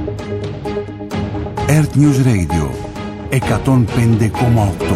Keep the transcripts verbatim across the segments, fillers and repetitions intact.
Earth News Radio εκατόν πέντε κόμμα οκτώ.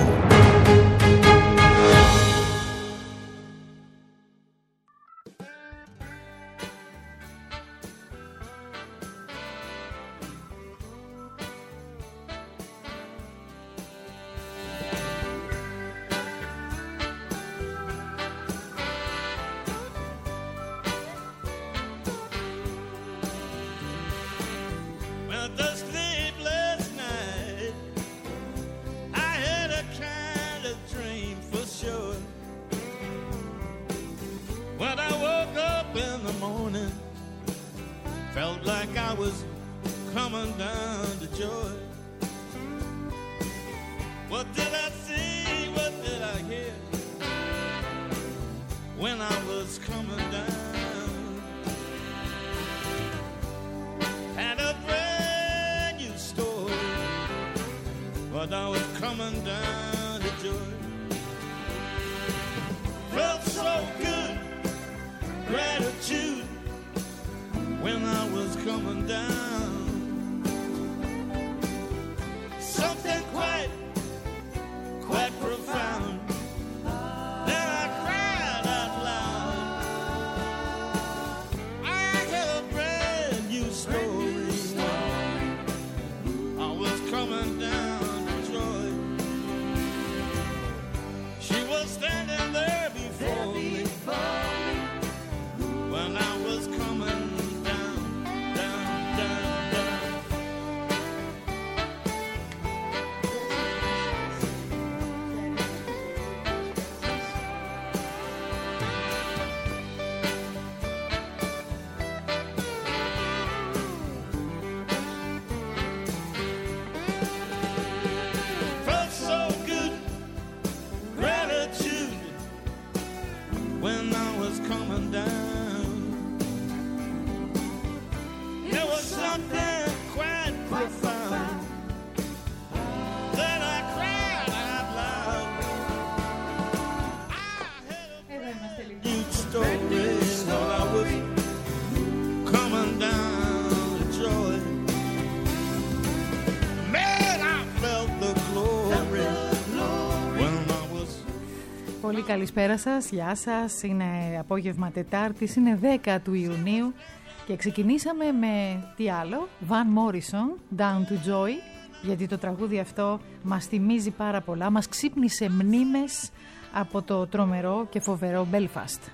Πολύ καλησπέρα σας, γεια σας, είναι απόγευμα Τετάρτης, είναι δέκα του Ιουνίου και ξεκινήσαμε με τι άλλο, Van Morrison, Down to Joy, γιατί το τραγούδι αυτό μας θυμίζει πάρα πολλά, μας ξύπνησε μνήμες από το τρομερό και φοβερό Belfast.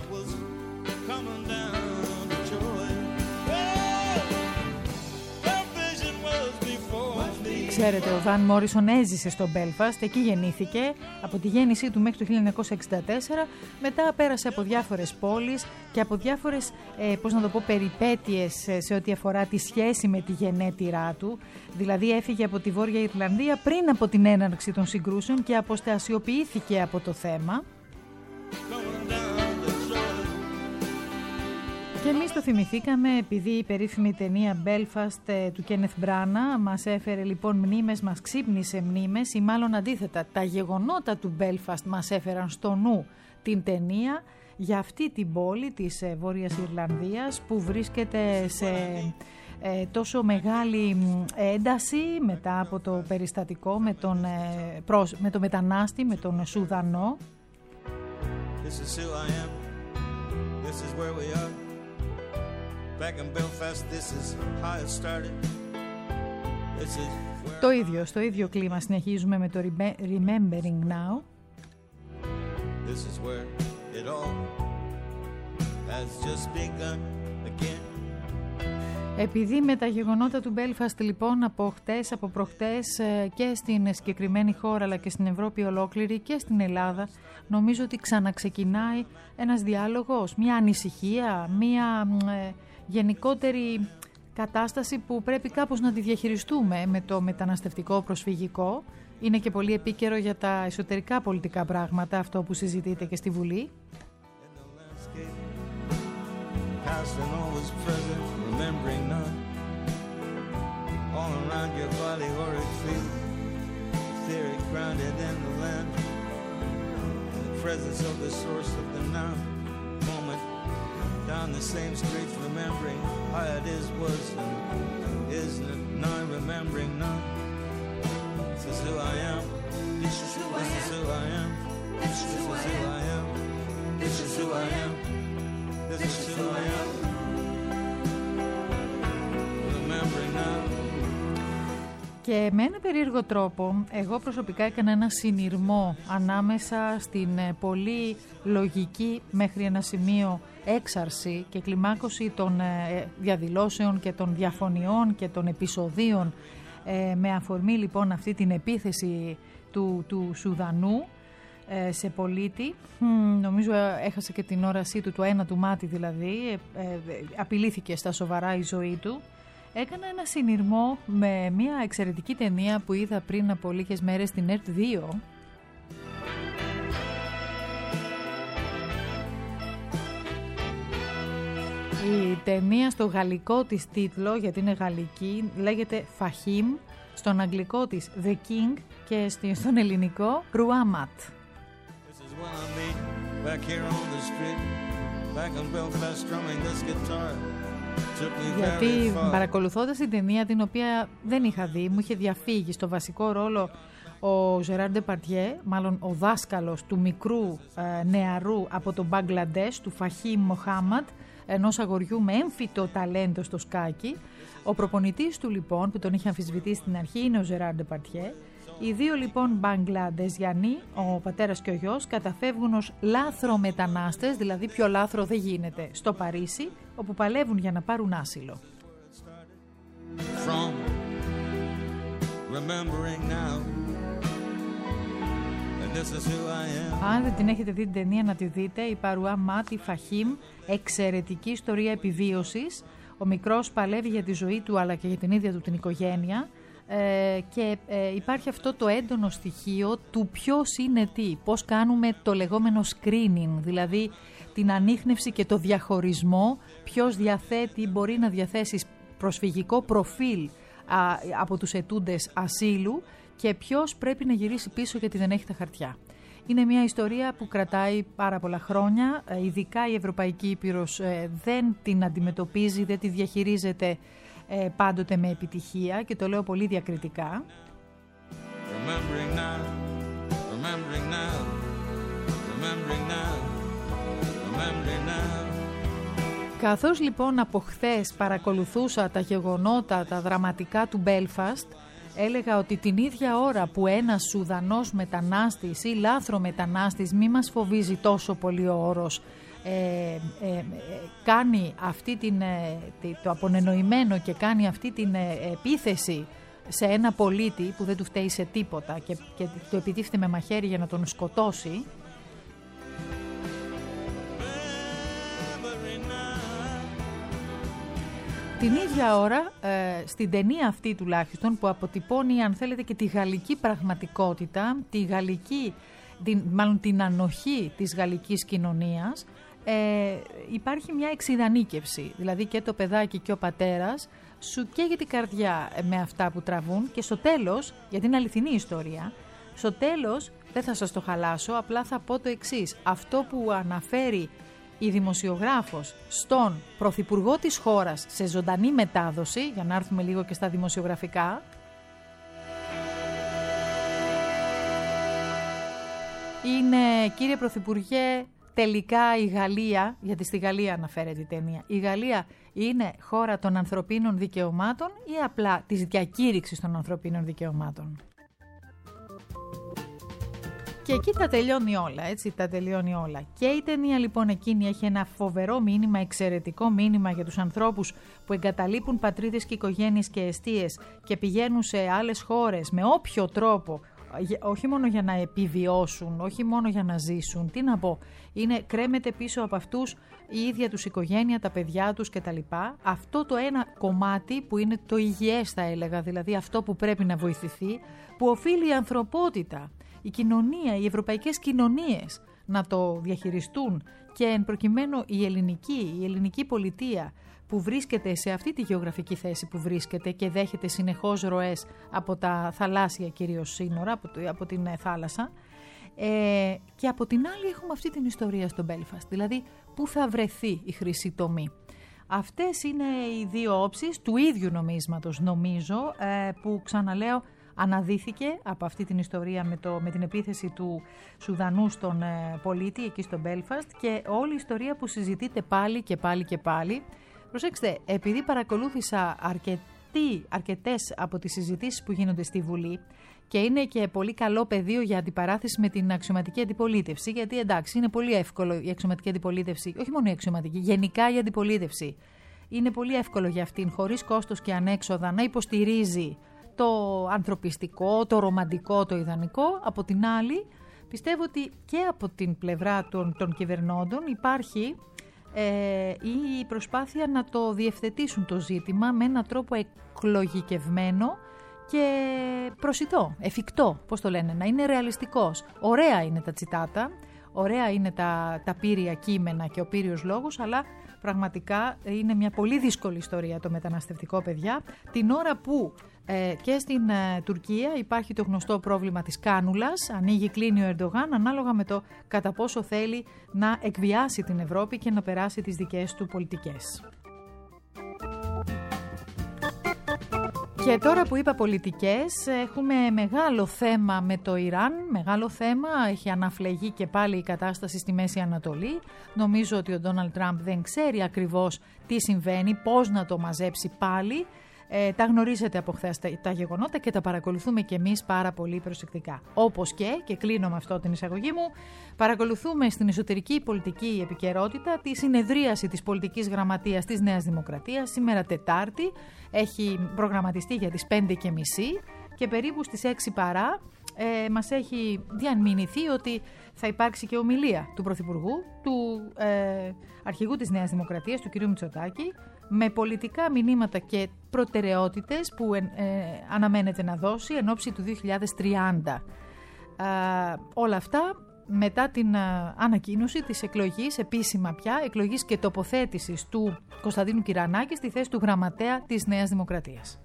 Ξέρετε, ο Van Morrison έζησε στο Belfast, εκεί γεννήθηκε, από τη γέννησή του μέχρι το χίλια εννιακόσια εξήντα τέσσερα, μετά πέρασε από διάφορες πόλεις και από διάφορες, ε, πώς να το πω, περιπέτειες σε ό,τι αφορά τη σχέση με τη γενέτειρά του, δηλαδή έφυγε από τη Βόρεια Ιρλανδία πριν από την έναρξη των συγκρούσεων και αποστασιοποιήθηκε από το θέμα. Και εμείς το θυμηθήκαμε επειδή η περίφημη ταινία Belfast του Kenneth Branagh μας έφερε λοιπόν μνήμες, μας ξύπνησε μνήμες ή μάλλον αντίθετα τα γεγονότα του Belfast μας έφεραν στο νου την ταινία για αυτή την πόλη της Βόρειας Ιρλανδίας που βρίσκεται σε ε, τόσο μεγάλη ένταση μετά από το περιστατικό με τον, ε, προς, με τον μετανάστη, με τον Σουδανό. This is who I am. This is where we are. Back in Belfast, this is how it started. This is where... Το ίδιο, στο ίδιο κλίμα συνεχίζουμε με το Remembering Now. This is where it all has just begun again. Επειδή με τα γεγονότα του Belfast λοιπόν από χτες, από προχτές και στην συγκεκριμένη χώρα αλλά και στην Ευρώπη ολόκληρη και στην Ελλάδα, νομίζω ότι ξαναξεκινάει ένας διάλογος, μια ανησυχία, μια ε, γενικότερη κατάσταση που πρέπει κάπως να τη διαχειριστούμε με το μεταναστευτικό προσφυγικό. Είναι και πολύ επίκαιρο για τα εσωτερικά πολιτικά πράγματα αυτό που συζητείτε και στη Βουλή. Remembering none, all around your body horrid feet, theory grounded in the land, in the presence of the source of the now moment, down the same streets remembering how it is, was, and isn't it? Now remembering none. This is who I am. This is who I am. This is who I am. This is who I am. This is who I am. Remembering now. Και με ένα περίεργο τρόπο, εγώ προσωπικά έκανα ένα συνειρμό ανάμεσα στην πολύ λογική μέχρι ένα σημείο έξαρση και κλιμάκωση των διαδηλώσεων και των διαφωνιών και των επεισοδίων με αφορμή λοιπόν αυτή την επίθεση του, του Σουδανού σε πολίτη. Νομίζω έχασε και την όρασή του, το ένα του μάτι δηλαδή, απειλήθηκε στα σοβαρά η ζωή του. Έκανα ένα συνειρμό με μια εξαιρετική ταινία που είδα πριν από λίγες μέρες στην ΕΡΤ δύο. Η ταινία στο γαλλικό της τίτλο, γιατί είναι γαλλική, λέγεται Φαχίμ, στον αγγλικό της The King και στον ελληνικό Ρουάματ. Γιατί παρακολουθώντας την ταινία, την οποία δεν είχα δει, μου είχε διαφύγει στο βασικό ρόλο ο Ζεράρ Ντεπαρτιέ, μάλλον ο δάσκαλος του μικρού ε, νεαρού από το Μπαγκλαντές, του Φαχίμ Μοχάμαντ, ενός αγοριού με έμφυτο ταλέντο στο σκάκι. Ο προπονητής του λοιπόν, που τον είχε αμφισβητήσει στην αρχή, είναι ο Ζεράρ Ντεπαρτιέ. Οι δύο λοιπόν Μπαγκλαντεζιανοί, ο πατέρας και ο γιος, καταφεύγουν ως λάθρο μετανάστες, δηλαδή πιο λάθρο δεν γίνεται, στο Παρίσι, όπου παλεύουν για να πάρουν άσυλο. From now, αν δεν την έχετε δει την ταινία, να τη δείτε. Η Παρουά Μάτι Φαχίμ, εξαιρετική ιστορία επιβίωσης. Ο μικρός παλεύει για τη ζωή του αλλά και για την ίδια του την οικογένεια. Ε, και ε, υπάρχει αυτό το έντονο στοιχείο του ποιος είναι τι, πώς κάνουμε το λεγόμενο screening, δηλαδή την ανίχνευση και το διαχωρισμό, ποιος διαθέτει, μπορεί να διαθέσει προσφυγικό προφίλ α, από τους αιτούντες ασύλου και ποιος πρέπει να γυρίσει πίσω γιατί δεν έχει τα χαρτιά. Είναι μια ιστορία που κρατάει πάρα πολλά χρόνια, ειδικά η Ευρωπαϊκή Ήπειρος δεν την αντιμετωπίζει, δεν τη διαχειρίζεται Ε, πάντοτε με επιτυχία και το λέω πολύ διακριτικά. Remembering now, remembering now, remembering now, remembering now. Καθώς λοιπόν από χθες παρακολουθούσα τα γεγονότα, τα δραματικά του Μπέλφαστ, έλεγα ότι την ίδια ώρα που ένας Σουδανός μετανάστης ή λάθρο μετανάστης, μη μας φοβίζει τόσο πολύ ο όρος, Ε, ε, ε, κάνει αυτή την, ε, το απονενοημένο και κάνει αυτή την ε, επίθεση σε ένα πολίτη που δεν του φταίει σε τίποτα και, και το επιτίθεται με μαχαίρι για να τον σκοτώσει, την ίδια ώρα ε, στην ταινία αυτή τουλάχιστον που αποτυπώνει, αν θέλετε, και τη γαλλική πραγματικότητα, τη γαλλική, την, μάλλον την ανοχή της γαλλικής κοινωνίας, Ε, υπάρχει μια εξιδανίκευση, δηλαδή και το παιδάκι και ο πατέρας σου καίγεται η καρδιά με αυτά που τραβούν και στο τέλος, γιατί είναι αληθινή ιστορία, στο τέλος δεν θα σας το χαλάσω, απλά θα πω το εξής. Αυτό που αναφέρει η δημοσιογράφος στον πρωθυπουργό της χώρας σε ζωντανή μετάδοση, για να έρθουμε λίγο και στα δημοσιογραφικά, είναι: κύριε Πρωθυπουργέ, τελικά η Γαλλία, γιατί στη Γαλλία αναφέρεται η ταινία, η Γαλλία είναι χώρα των ανθρωπίνων δικαιωμάτων ή απλά της διακήρυξης των ανθρωπίνων δικαιωμάτων? Και εκεί τα τελειώνει όλα, έτσι, τα τελειώνει όλα. Και η ταινία λοιπόν εκείνη έχει ένα φοβερό μήνυμα, εξαιρετικό μήνυμα για τους ανθρώπους που εγκαταλείπουν πατρίδες και οικογένειες και εστίες και πηγαίνουν σε άλλες χώρες με όποιο τρόπο, όχι μόνο για να επιβιώσουν, όχι μόνο για να ζήσουν, τι να πω, είναι, κρέμεται πίσω από αυτούς η ίδια τους οικογένεια, τα παιδιά τους κτλ. Αυτό το ένα κομμάτι που είναι το υγιές, θα έλεγα, δηλαδή αυτό που πρέπει να βοηθηθεί, που οφείλει η ανθρωπότητα, η κοινωνία, οι ευρωπαϊκές κοινωνίες να το διαχειριστούν και εν προκειμένου η ελληνική, η ελληνική πολιτεία που βρίσκεται σε αυτή τη γεωγραφική θέση που βρίσκεται και δέχεται συνεχώς ροές από τα θαλάσσια κυρίως σύνορα, από, το, από την θάλασσα, ε, και από την άλλη έχουμε αυτή την ιστορία στο Belfast, δηλαδή πού θα βρεθεί η χρυσή τομή. Αυτές είναι οι δύο όψεις του ίδιου νομίσματος, νομίζω, που ξαναλέω αναδύθηκε από αυτή την ιστορία με, το, με την επίθεση του Σουδανού στον πολίτη εκεί στο Μπέλφαστ, και όλη η ιστορία που συζητείται πάλι και πάλι και πάλι. Προσέξτε, επειδή παρακολούθησα αρκετοί, αρκετές από τις συζητήσεις που γίνονται στη Βουλή, και είναι και πολύ καλό πεδίο για αντιπαράθεση με την αξιωματική αντιπολίτευση, γιατί εντάξει, είναι πολύ εύκολο η αξιωματική αντιπολίτευση, όχι μόνο η αξιωματική, γενικά η αντιπολίτευση. Είναι πολύ εύκολο για αυτήν, χωρίς κόστος και ανέξοδα, να υποστηρίζει το ανθρωπιστικό, το ρομαντικό, το ιδανικό. Από την άλλη, πιστεύω ότι και από την πλευρά των, των κυβερνώντων υπάρχει ε, η προσπάθεια να το διευθετήσουν το ζήτημα με έναν τρόπο εκλογικευμένο και προσιτό, εφικτό, πώς το λένε, να είναι ρεαλιστικός. Ωραία είναι τα τσιτάτα, ωραία είναι τα, τα πύρια κείμενα και ο πύριος λόγος, αλλά πραγματικά είναι μια πολύ δύσκολη ιστορία το μεταναστευτικό, παιδιά, την ώρα που ε, και στην ε, Τουρκία υπάρχει το γνωστό πρόβλημα της κάνουλας, ανοίγει, κλείνει ο Ερντογάν, ανάλογα με το κατά πόσο θέλει να εκβιάσει την Ευρώπη και να περάσει τις δικές του πολιτικές. Και τώρα που είπα πολιτικές, έχουμε μεγάλο θέμα με το Ιράν, μεγάλο θέμα, έχει αναφλεγεί και πάλι η κατάσταση στη Μέση Ανατολή. Νομίζω ότι ο Ντόναλντ Τραμπ δεν ξέρει ακριβώς τι συμβαίνει, πώς να το μαζέψει πάλι. Ε, τα γνωρίζετε από χθες τα, τα γεγονότα και τα παρακολουθούμε και εμείς πάρα πολύ προσεκτικά. Όπως και, και κλείνω με αυτό την εισαγωγή μου, παρακολουθούμε στην εσωτερική πολιτική επικαιρότητα τη συνεδρίαση της πολιτικής γραμματείας της Νέας Δημοκρατίας. Σήμερα Τετάρτη, έχει προγραμματιστεί για τις πέντε και μισή και περίπου στις έξι παρά ε, μας έχει διαμηνηθεί ότι θα υπάρξει και ομιλία του Πρωθυπουργού, του ε, αρχηγού της Νέας Δημοκρατίας, του κ. Μητσοτάκη, με πολιτικά μηνύματα και προτεραιότητες που ε, ε, αναμένεται να δώσει εν ώψη του δύο χιλιάδες τριάντα. Ε, όλα αυτά μετά την ε, ανακοίνωση της εκλογής, επίσημα πια, εκλογής και τοποθέτησης του Κωνσταντίνου Κυρανάκη στη θέση του γραμματέα της Νέας Δημοκρατίας.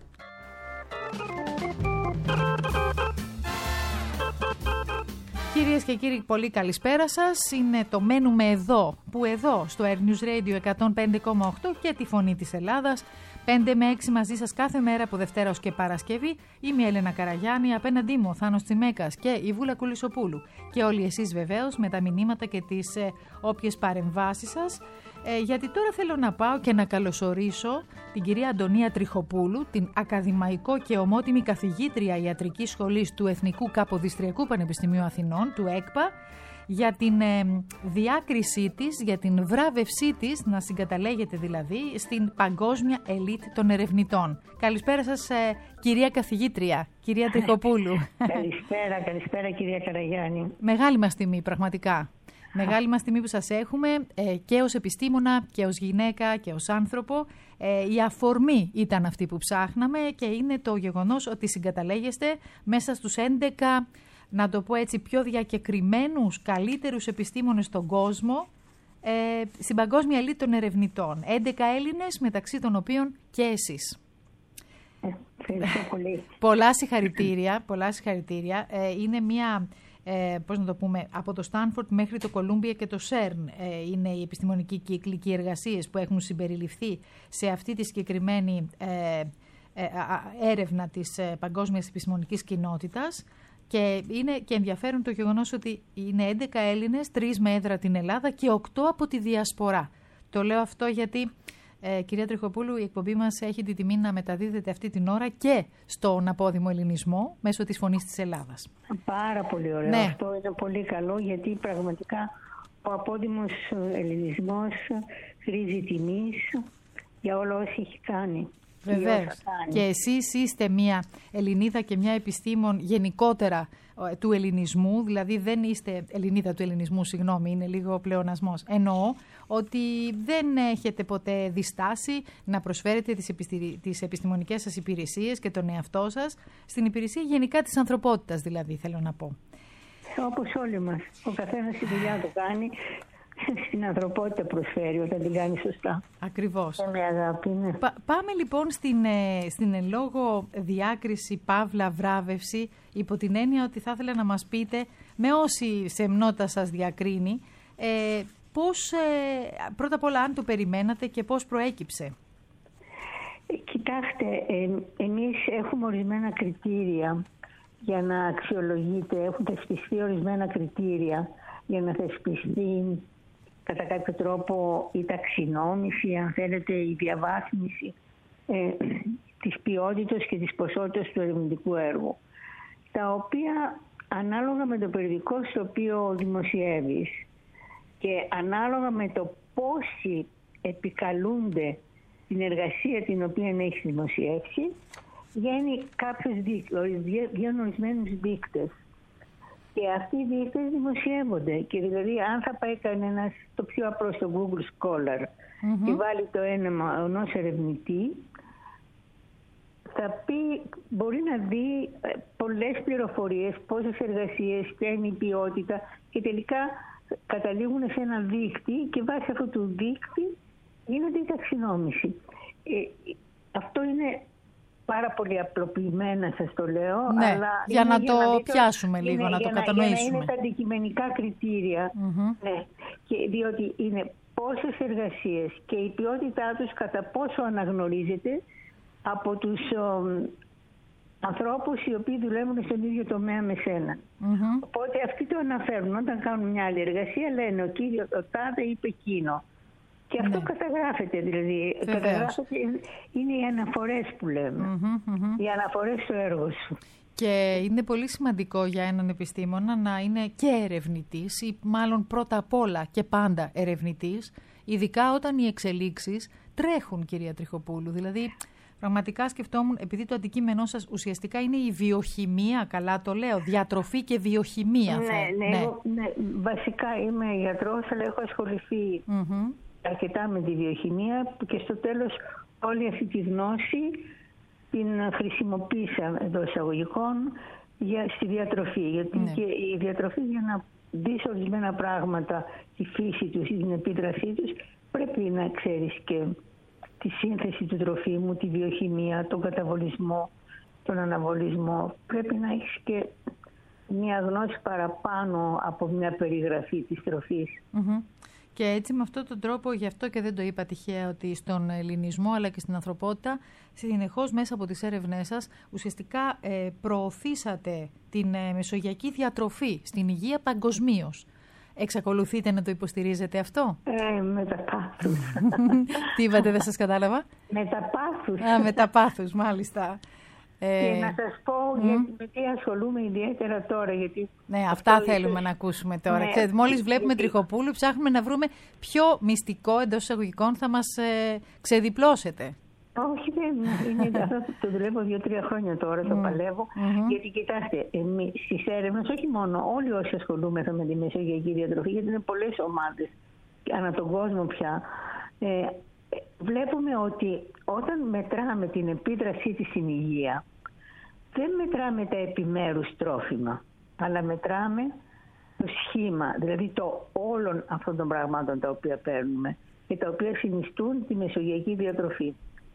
Κυρίες και κύριοι, πολύ καλησπέρα σας. Είναι το «Μένουμε εδώ», που εδώ στο Air News Radio εκατόν πέντε κόμμα οκτώ και τη Φωνή της Ελλάδας, πέντε με έξι μαζί σας κάθε μέρα από Δευτέρα ως και Παρασκευή. Είμαι η Έλενα Καραγιάννη, απέναντί μου ο Θάνος Τσιμέκας και η Βούλα Κουλισοπούλου. Και όλοι εσείς βεβαίως με τα μηνύματα και τις ε, όποιες παρεμβάσεις σας. Ε, γιατί τώρα θέλω να πάω και να καλωσορίσω την κυρία Αντωνία Τριχοπούλου, την ακαδημαϊκό και ομότιμη καθηγήτρια ιατρικής σχολής του Εθνικού Καποδιστριακού Πανεπιστημίου Αθηνών, του ΕΚΠΑ, για την ε, διάκρισή της, για την βράβευσή της, να συγκαταλέγεται δηλαδή, στην παγκόσμια ελίτ των ερευνητών. Καλησπέρα σας, ε, κυρία καθηγήτρια, κυρία Τριχοπούλου. Καλησπέρα, καλησπέρα κυρία Καραγιάννη. Μεγάλη μας τιμή, πραγματικά. Μεγάλη μας τιμή που σας έχουμε ε, και ως επιστήμονα και ως γυναίκα και ως άνθρωπο. Ε, η αφορμή ήταν αυτή που ψάχναμε και είναι το γεγονός ότι συγκαταλέγεστε μέσα στους έντεκα, να το πω έτσι, πιο διακεκριμένους, καλύτερους επιστήμονες στον κόσμο, ε, στην παγκόσμια ελίτ των ερευνητών. έντεκα Έλληνες, μεταξύ των οποίων και εσείς. Ευχαριστώ πολύ. Πολλά συγχαρητήρια, πολλά συγχαρητήρια. Ε, είναι μια... Ε, πώς να το πούμε, από το Στάνφορντ μέχρι το Κολούμπια και το Σέρν ε, είναι οι επιστημονικοί κύκλοι και οι εργασίες που έχουν συμπεριληφθεί σε αυτή τη συγκεκριμένη ε, ε, έρευνα της ε, παγκόσμιας επιστημονικής κοινότητας, και είναι και ενδιαφέρον το γεγονός ότι είναι έντεκα Έλληνες, τρεις με έδρα την Ελλάδα και οκτώ από τη Διασπορά. Το λέω αυτό γιατί, Ε, κυρία Τριχοπούλου, η εκπομπή μας έχει την τιμή να μεταδίδεται αυτή την ώρα και στον απόδημο ελληνισμό μέσω της Φωνής της Ελλάδας. Πάρα πολύ ωραίο. Ναι. Αυτό είναι πολύ καλό, γιατί πραγματικά ο απόδημος ελληνισμός χρήζει τιμής για όλα όσα έχει κάνει. Βεβαίως. Και εσείς είστε μια Ελληνίδα και μια επιστήμον γενικότερα του ελληνισμού, δηλαδή δεν είστε Ελληνίδα του ελληνισμού, συγγνώμη, είναι λίγο πλεονασμός. Εννοώ ότι δεν έχετε ποτέ διστάσει να προσφέρετε τις, επιστη... τις επιστημονικές σας υπηρεσίες και τον εαυτό σας στην υπηρεσία γενικά της ανθρωπότητας, δηλαδή, θέλω να πω. Όπως όλοι μας. Ο καθένας τη δουλειά του κάνει. Στην ανθρωπότητα προσφέρει όταν την κάνει σωστά. Ακριβώς. Με αγάπη, ναι. Πα, πάμε λοιπόν στην, στην εν λόγω διάκριση, παύλα, βράβευση, υπό την έννοια ότι θα ήθελα να μας πείτε, με όση σεμνότητα σας διακρίνει, ε, Πώς, ε, πρώτα απ' όλα, αν το περιμένατε και πώς προέκυψε? Κοιτάξτε, ε, εμείς έχουμε ορισμένα κριτήρια για να αξιολογείται, έχουν θεσπιστεί ορισμένα κριτήρια για να θεσπιστεί κατά κάποιο τρόπο η ταξινόμηση, αν θέλετε, η διαβάθμιση ε, της ποιότητας και της ποσότητας του ερευνητικού έργου, τα οποία ανάλογα με το περιοδικό στο οποίο δημοσιεύεις και ανάλογα με το πόσοι επικαλούνται την εργασία την οποία έχει δημοσιεύσει, βγαίνει κάποιος δείκτες, βγαίνουν ορισμένους δείκτες. Και αυτοί οι δείκτες δημοσιεύονται. Και δηλαδή, αν θα πάει κανένας, το πιο απλό στο Google Scholar, mm-hmm. και βάλει το έννομα ενός ερευνητή, θα πει, μπορεί να δει πολλές πληροφορίες, πόσες εργασίες, ποια είναι η ποιότητα, και τελικά καταλήγουν σε ένα δείκτη και βάσει αυτού του δείκτη γίνεται η ταξινόμηση. Ε, αυτό είναι πάρα πολύ απλοποιημένα, σας το λέω. Ναι, αλλά για να για το να πιάσουμε είναι, λίγο, να το να, κατανοήσουμε. Για να είναι τα αντικειμενικά κριτήρια. Mm-hmm. Ναι, και διότι είναι πόσες εργασίες και η ποιότητά τους κατά πόσο αναγνωρίζεται από τους ο, ανθρώπους οι οποίοι δουλεύουν στον ίδιο τομέα με σένα. Mm-hmm. Οπότε αυτοί το αναφέρουν. Όταν κάνουν μια άλλη εργασία λένε ο κύριος ο τάδε είπε εκείνο. Και αυτό ναι. καταγράφεται, δηλαδή. Καταγράφεται, είναι οι αναφορές που λέμε. Mm-hmm, mm-hmm. Οι αναφορές στο έργο σου. Και είναι πολύ σημαντικό για έναν επιστήμονα να είναι και ερευνητής, ή μάλλον πρώτα απ' όλα και πάντα ερευνητής, ειδικά όταν οι εξελίξεις τρέχουν, κυρία Τριχοπούλου. Δηλαδή, πραγματικά σκεφτόμουν, επειδή το αντικείμενό σας ουσιαστικά είναι η βιοχημία, καλά το λέω, διατροφή και βιοχημία. Ναι, θα, ναι, ναι. Εγώ, ναι, βασικά είμαι γιατρός, αλλά έχω ασχοληθεί mm-hmm. αρκετά με τη βιοχημία και στο τέλος όλη αυτή τη γνώση την χρησιμοποίησα εντός εισαγωγικών για, στη διατροφή. Γιατί ναι. και η διατροφή, για να δεις ορισμένα πράγματα, τη φύση τους ή την επίδρασή τους, πρέπει να ξέρεις και τη σύνθεση του τροφίμου, τη βιοχημία, τον καταβολισμό, τον αναβολισμό. Πρέπει να έχεις και μια γνώση παραπάνω από μια περιγραφή της τροφής. Mm-hmm. Και έτσι με αυτόν τον τρόπο, γι' αυτό και δεν το είπα τυχαία, ότι στον ελληνισμό αλλά και στην ανθρωπότητα, συνεχώς μέσα από τις έρευνές σας, ουσιαστικά ε, προωθήσατε την ε, μεσογειακή διατροφή στην υγεία παγκοσμίως. Εξακολουθείτε να το υποστηρίζετε αυτό? Ε, με τα πάθους. Τι είπατε, δεν σας κατάλαβα? Με τα πάθους. Α, με τα πάθους, μάλιστα. Και να σας πω mm. γιατί, με τι ασχολούμαι ιδιαίτερα τώρα. Γιατί ναι, αυτά θέλουμε είναι... να ακούσουμε τώρα. Ναι, Ξέρετε, μόλις βλέπουμε γιατί... Τριχοπούλου, ψάχνουμε να βρούμε ποιο μυστικό εντός εισαγωγικών θα μας ε, ξεδιπλώσετε. Όχι, δεν είναι. Αυτό το δουλεύω δύο-τρία χρόνια τώρα, το mm. παλεύω. Mm-hmm. Γιατί κοιτάξτε, εμείς στις έρευνες, όχι μόνο όλοι όσοι ασχολούμεθα με τη μεσογειακή διατροφή, γιατί είναι πολλές ομάδες ανά τον κόσμο πια. Ε, βλέπουμε ότι όταν μετράμε την επίδρασή της στην υγεία, δεν μετράμε τα επιμέρους τρόφιμα, αλλά μετράμε το σχήμα, δηλαδή το όλων αυτών των πραγμάτων τα οποία παίρνουμε και τα οποία συνιστούν τη μεσογειακή διατροφή.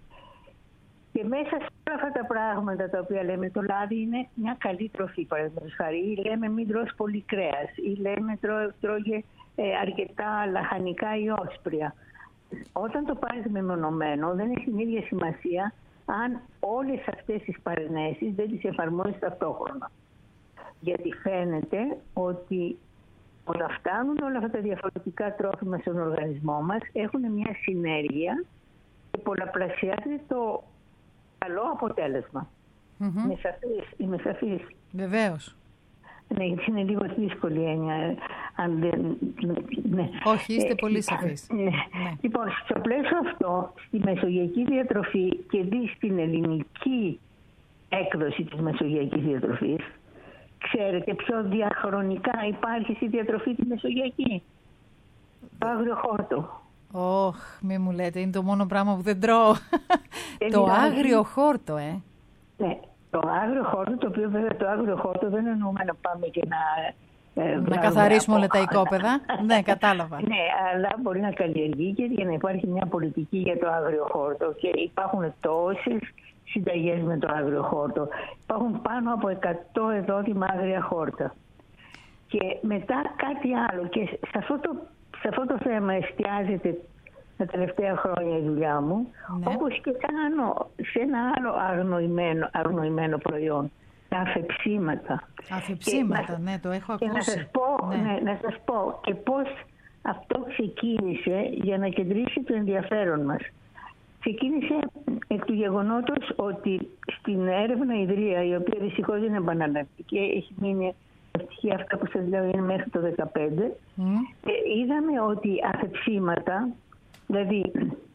Και μέσα σε όλα αυτά τα πράγματα τα οποία λέμε, το λάδι είναι μια καλή τροφή, παραδείγματος χάρη, ή λέμε μην τρως πολύ κρέας, ή λέμε τρώ, τρώγε ε, αρκετά λαχανικά ή όσπρια. Όταν το πάρεις μεμονωμένο, δεν έχει την ίδια σημασία αν όλες αυτές τις παρενέσεις δεν τις εφαρμόζεις ταυτόχρονα. Γιατί φαίνεται ότι όταν φτάνουν όλα αυτά τα διαφορετικά τρόφιμα στον οργανισμό μας, έχουν μια συνέργεια και πολλαπλασιάζεται το καλό αποτέλεσμα. Mm-hmm. Είμαι σαφής, είμαι σαφής. Βεβαίως. Ναι, γιατί είναι λίγο δύσκολη έννοια. Αν δεν, ναι. Όχι, είστε πολύ σαφείς. Ναι. Ναι. Λοιπόν, στο πλαίσιο αυτό, στη μεσογειακή διατροφή και δει στην ελληνική έκδοση της μεσογειακής διατροφής, ξέρετε ποιο διαχρονικά υπάρχει στη διατροφή τη μεσογειακή? Το άγριο χόρτο. Ωχ, μη μου λέτε, είναι το μόνο πράγμα που δεν τρώω. Το άγριο χόρτο, ε. Ναι. Το άγριο χόρτο, το οποίο βέβαια το άγριο χόρτο δεν εννοούμε να πάμε και να... Ε, να καθαρίσουμε όλα τα οικόπεδα. Ναι, κατάλαβα. Ναι, αλλά μπορεί να καλλιεργείται για να υπάρχει μια πολιτική για το άγριο χόρτο. Και υπάρχουν τόσες συνταγές με το άγριο χόρτο. Υπάρχουν πάνω από εκατό εδόδημα άγρια χόρτα. Και μετά κάτι άλλο. Και σε αυτό το, σε σε αυτό το θέμα εστιάζεται τα τελευταία χρόνια η δουλειά μου, ναι. όπως και κάνω σε ένα άλλο αγνοημένο, αγνοημένο προϊόν, τα αφεψίματα. Αφεψίματα, ναι, το έχω ακούσει. Και να σας πω, ναι. Ναι, να σας πω και πώς αυτό ξεκίνησε για να κεντρήσει το ενδιαφέρον μας. Ξεκίνησε εκ του γεγονότος ότι στην έρευνα ιδρύα, η οποία δυστυχώς είναι επαναλλακτική, έχει μείνει ευτυχία αυτά που σας λέω είναι μέχρι το δεκαπέντε, mm. ε, είδαμε ότι αφεψίματα, δηλαδή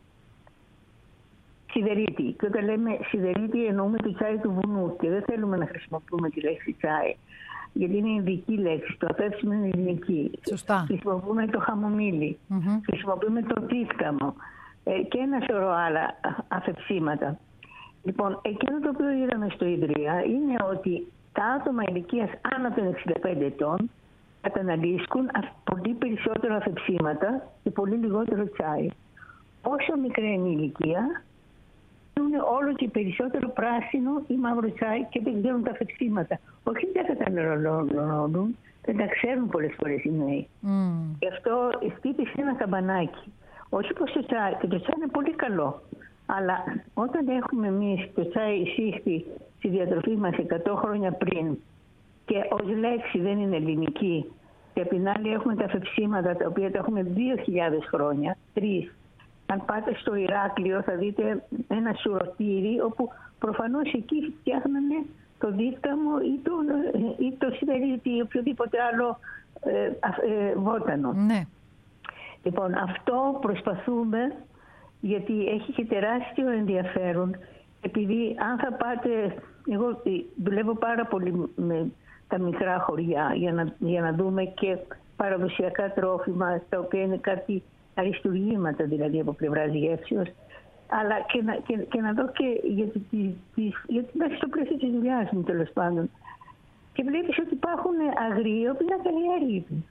σιδερίτη, και όταν λέμε σιδερίτη εννοούμε το τσάι του βουνού και δεν θέλουμε να χρησιμοποιούμε τη λέξη τσάι, γιατί είναι ειδική λέξη, το αφέψιμο είναι ελληνική. Σωστά. Χρησιμοποιούμε το χαμομήλι, mm-hmm. χρησιμοποιούμε το δίσκαμο ε, και ένα σωρό άλλα αφεψίματα. Λοιπόν, εκείνο το οποίο είδαμε στο Ιδρύα είναι ότι τα άτομα ηλικίας άνω των εξήντα πέντε ετών καταναλύσκουν πολύ περισσότερο αφεψίματα και πολύ λιγότερο τσάι. Όσο μικρή είναι η ηλικία, είναι όλο και περισσότερο πράσινο ή μαύρο τσάι και δεν ξέρουν τα αφεψίματα. Όχι δεν τα καταναλώνουν, δεν τα ξέρουν πολλές φορές οι νέοι. Mm. Γι' αυτό χτύπησε ένα καμπανάκι. Όχι πως το τσάι, και το τσάι είναι πολύ καλό. Αλλά όταν έχουμε εμείς το τσάι εισήχθη στη διατροφή μας εκατό χρόνια πριν και ως λέξη δεν είναι ελληνική και απ' την άλλη έχουμε τα αφεψίματα τα οποία τα έχουμε δύο χιλιάδες χρόνια, τρεις. Αν πάτε στο Ηράκλειο θα δείτε ένα σουρωτήρι όπου προφανώς εκεί φτιάχνανε το δίκταμο ή το, ή το σιδερίτη ή οποιοδήποτε άλλο ε, ε, βότανο. Ναι. Λοιπόν, αυτό προσπαθούμε γιατί έχει και τεράστιο ενδιαφέρον, επειδή αν θα πάτε, εγώ δουλεύω πάρα πολύ με τα μικρά χωριά για να, για να δούμε και παραδοσιακά τρόφιμα, τα οποία είναι κάτι αριστουργήματα δηλαδή από πλευράς γεύσεως, αλλά και να, και, και να δω και γιατί, γιατί μέσα στο πλαίσιο της δουλειάς μου τέλος πάντων. Και βλέπεις ότι υπάρχουν αγροί, οι οποίοι είναι καλλιέργητοι.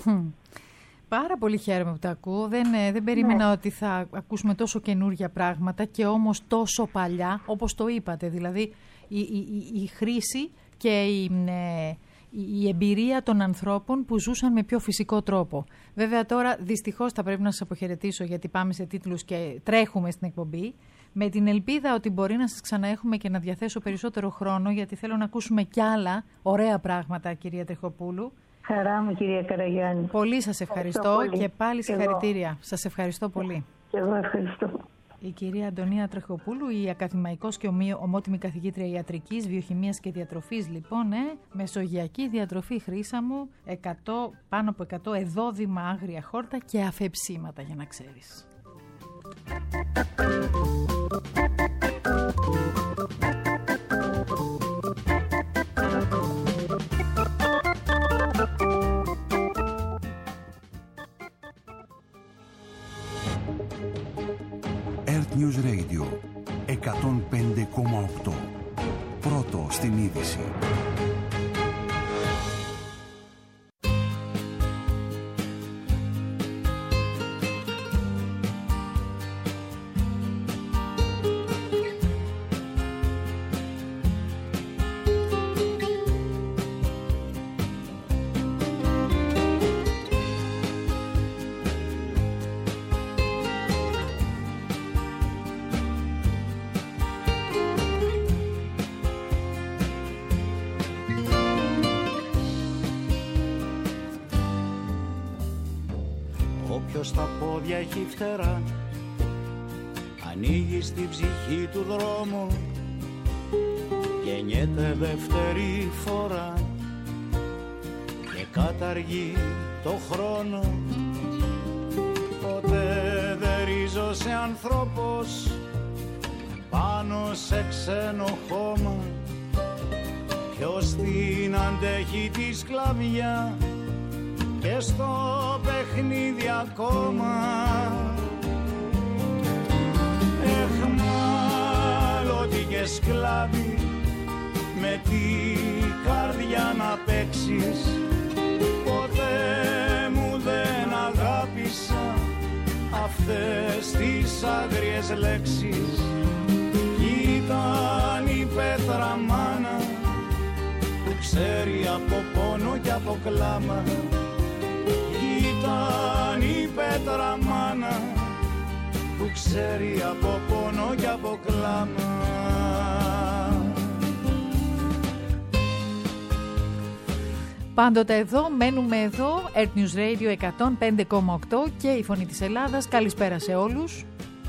Πάρα πολύ χαίρομαι που τα ακούω. Δεν, δεν περίμενα ναι. ότι θα ακούσουμε τόσο καινούργια πράγματα και όμως τόσο παλιά, όπως το είπατε. Δηλαδή η, η, η, η χρήση και η, η, η εμπειρία των ανθρώπων που ζούσαν με πιο φυσικό τρόπο. Βέβαια τώρα δυστυχώς θα πρέπει να σας αποχαιρετήσω γιατί πάμε σε τίτλους και τρέχουμε στην εκπομπή. Με την ελπίδα ότι μπορεί να σας ξαναέχουμε και να διαθέσω περισσότερο χρόνο γιατί θέλω να ακούσουμε κι άλλα ωραία πράγματα, κυρία Τρεχοπούλου. Χαρά μου, κυρία Καραγιάννη. Πολύ σας ευχαριστώ, ευχαριστώ και πάλι συγχαρητήρια. Σας ευχαριστώ πολύ. Και εγώ ευχαριστώ. Η κυρία Αντωνία Τρεχοπούλου, η ακαδημαϊκός και ομότιμη καθηγήτρια ιατρικής, βιοχημίας και διατροφής, λοιπόν, ε, μεσογειακή διατροφή χρήσαμου, εκατό, πάνω από εκατό εδόδημα άγρια χόρτα και αφεψίματα, για να ξέρεις. Earth News Radio εκατόν πέντε κόμμα οκτώ. Πρώτο στην είδηση. Όποιος τα πόδια έχει φτερά, ανοίγει στη ψυχή του δρόμο, γεννιέται δεύτερη φορά και καταργεί το χρόνο. Ποτέ δεν ρίζωσε ανθρώπος πάνω σε ξένο χώμα. Ποιος την αντέχει τη σκλαβιά και στο παιχνίδι ακόμα. Εχμάλωτη και σκλάβη με τη καρδιά να παίξεις. Ποτέ μου δεν αγάπησα αυτές τις άγριες λέξεις. Ήταν η πέτρα μάνα που ξέρει από πόνο και από κλάμα. Ήταν η πέτρα μάνα που ξέρει από πόνο και από κλάμα. Πάντοτε εδώ, μένουμε εδώ, Earth News Radio εκατόν πέντε κόμμα οκτώ και η Φωνή της Ελλάδας. Καλησπέρα σε όλους.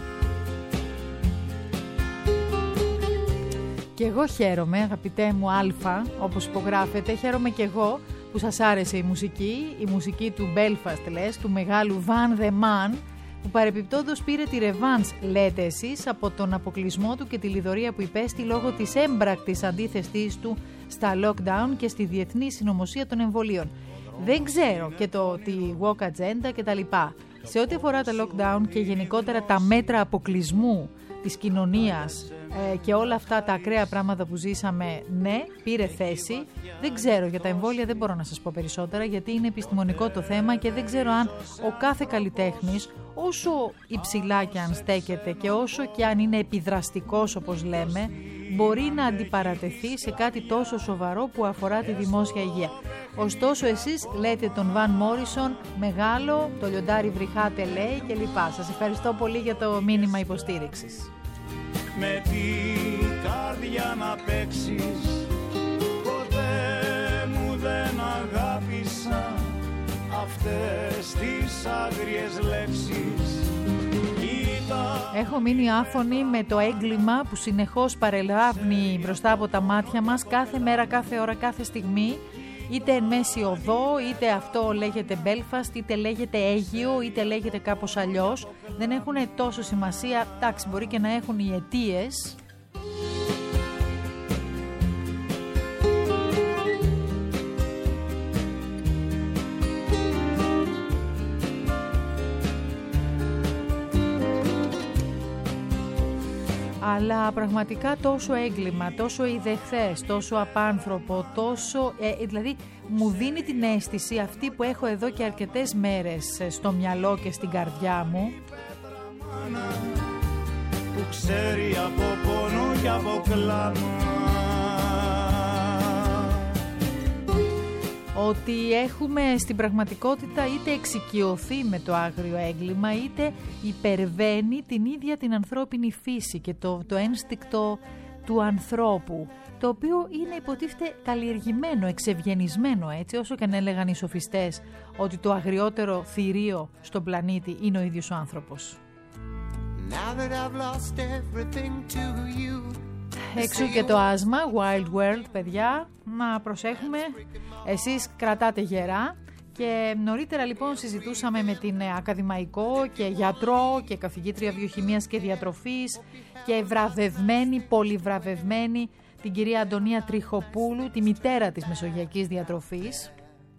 Και εγώ χαίρομαι, αγαπητέ μου Αλφα, όπως υπογράφεται, χαίρομαι και εγώ που σας άρεσε η μουσική, η μουσική του Belfast, λες, του μεγάλου Van The Man, που παρεπιπτόντως πήρε τη ρεβάνς, λέτε εσείς, από τον αποκλεισμό του και τη λιδωρία που υπέστη λόγω της έμπρακτης αντίθεσής του στα lockdown και στη διεθνή συνωμοσία των εμβολίων. Δεν ξέρω και το τη walk agenda και τα λοιπά. Σε ό,τι αφορά τα lockdown και γενικότερα τα μέτρα αποκλεισμού της κοινωνίας ε, και όλα αυτά τα ακραία πράγματα που ζήσαμε, ναι, πήρε θέση. Δεν ξέρω για τα εμβόλια, δεν μπορώ να σας πω περισσότερα, γιατί είναι επιστημονικό το θέμα και δεν ξέρω αν ο κάθε καλλιτέχνης, όσο υψηλά και αν στέκεται και όσο και αν είναι επιδραστικός όπως λέμε, μπορεί να αντιπαρατεθεί σε κάτι τόσο σοβαρό που αφορά τη δημόσια υγεία. Ωστόσο εσείς λέτε τον Βαν Μόρισον μεγάλο, το λιοντάρι βρυχάτε λέει και λοιπά. Σας ευχαριστώ πολύ για το μήνυμα υποστήριξης. Με την καρδιά να παίξεις, ποτέ μου δεν αγάπησα αυτές τις άγριες λέξεις. Έχω μείνει άφωνη με το έγκλημα που συνεχώς παρελάβνει μπροστά από τα μάτια μας κάθε μέρα, κάθε ώρα, κάθε στιγμή, είτε εν μέση οδό, είτε αυτό λέγεται Belfast, είτε λέγεται Αίγυο, είτε λέγεται κάπως αλλιώς. Δεν έχουν τόσο σημασία, εντάξει, μπορεί και να έχουν οι αιτίες. Αλλά πραγματικά τόσο έγκλημα, τόσο ιδεχθές, τόσο απάνθρωπο, τόσο... Ε, δηλαδή μου δίνει την αίσθηση αυτή που έχω εδώ και αρκετές μέρες στο μυαλό και στην καρδιά μου. Που ξέρει από πόνο και από κλάμα. Ότι έχουμε στην πραγματικότητα είτε εξοικειωθεί με το άγριο έγκλημα, είτε υπερβαίνει την ίδια την ανθρώπινη φύση και το, το ένστικτο του ανθρώπου, το οποίο είναι υποτίθεται καλλιεργημένο, εξευγενισμένο, έτσι, όσο και αν έλεγαν οι σοφιστές ότι το αγριότερο θηρίο στον πλανήτη είναι ο ίδιος ο άνθρωπος. Εξού και το άσμα, Wild World, παιδιά, να προσέχουμε, εσείς κρατάτε γερά. Και νωρίτερα λοιπόν συζητούσαμε με την ακαδημαϊκό και γιατρό και καθηγήτρια βιοχημίας και διατροφής και βραβευμένη, πολυβραβευμένη, την κυρία Αντωνία Τριχοπούλου, τη μητέρα της μεσογειακής διατροφής.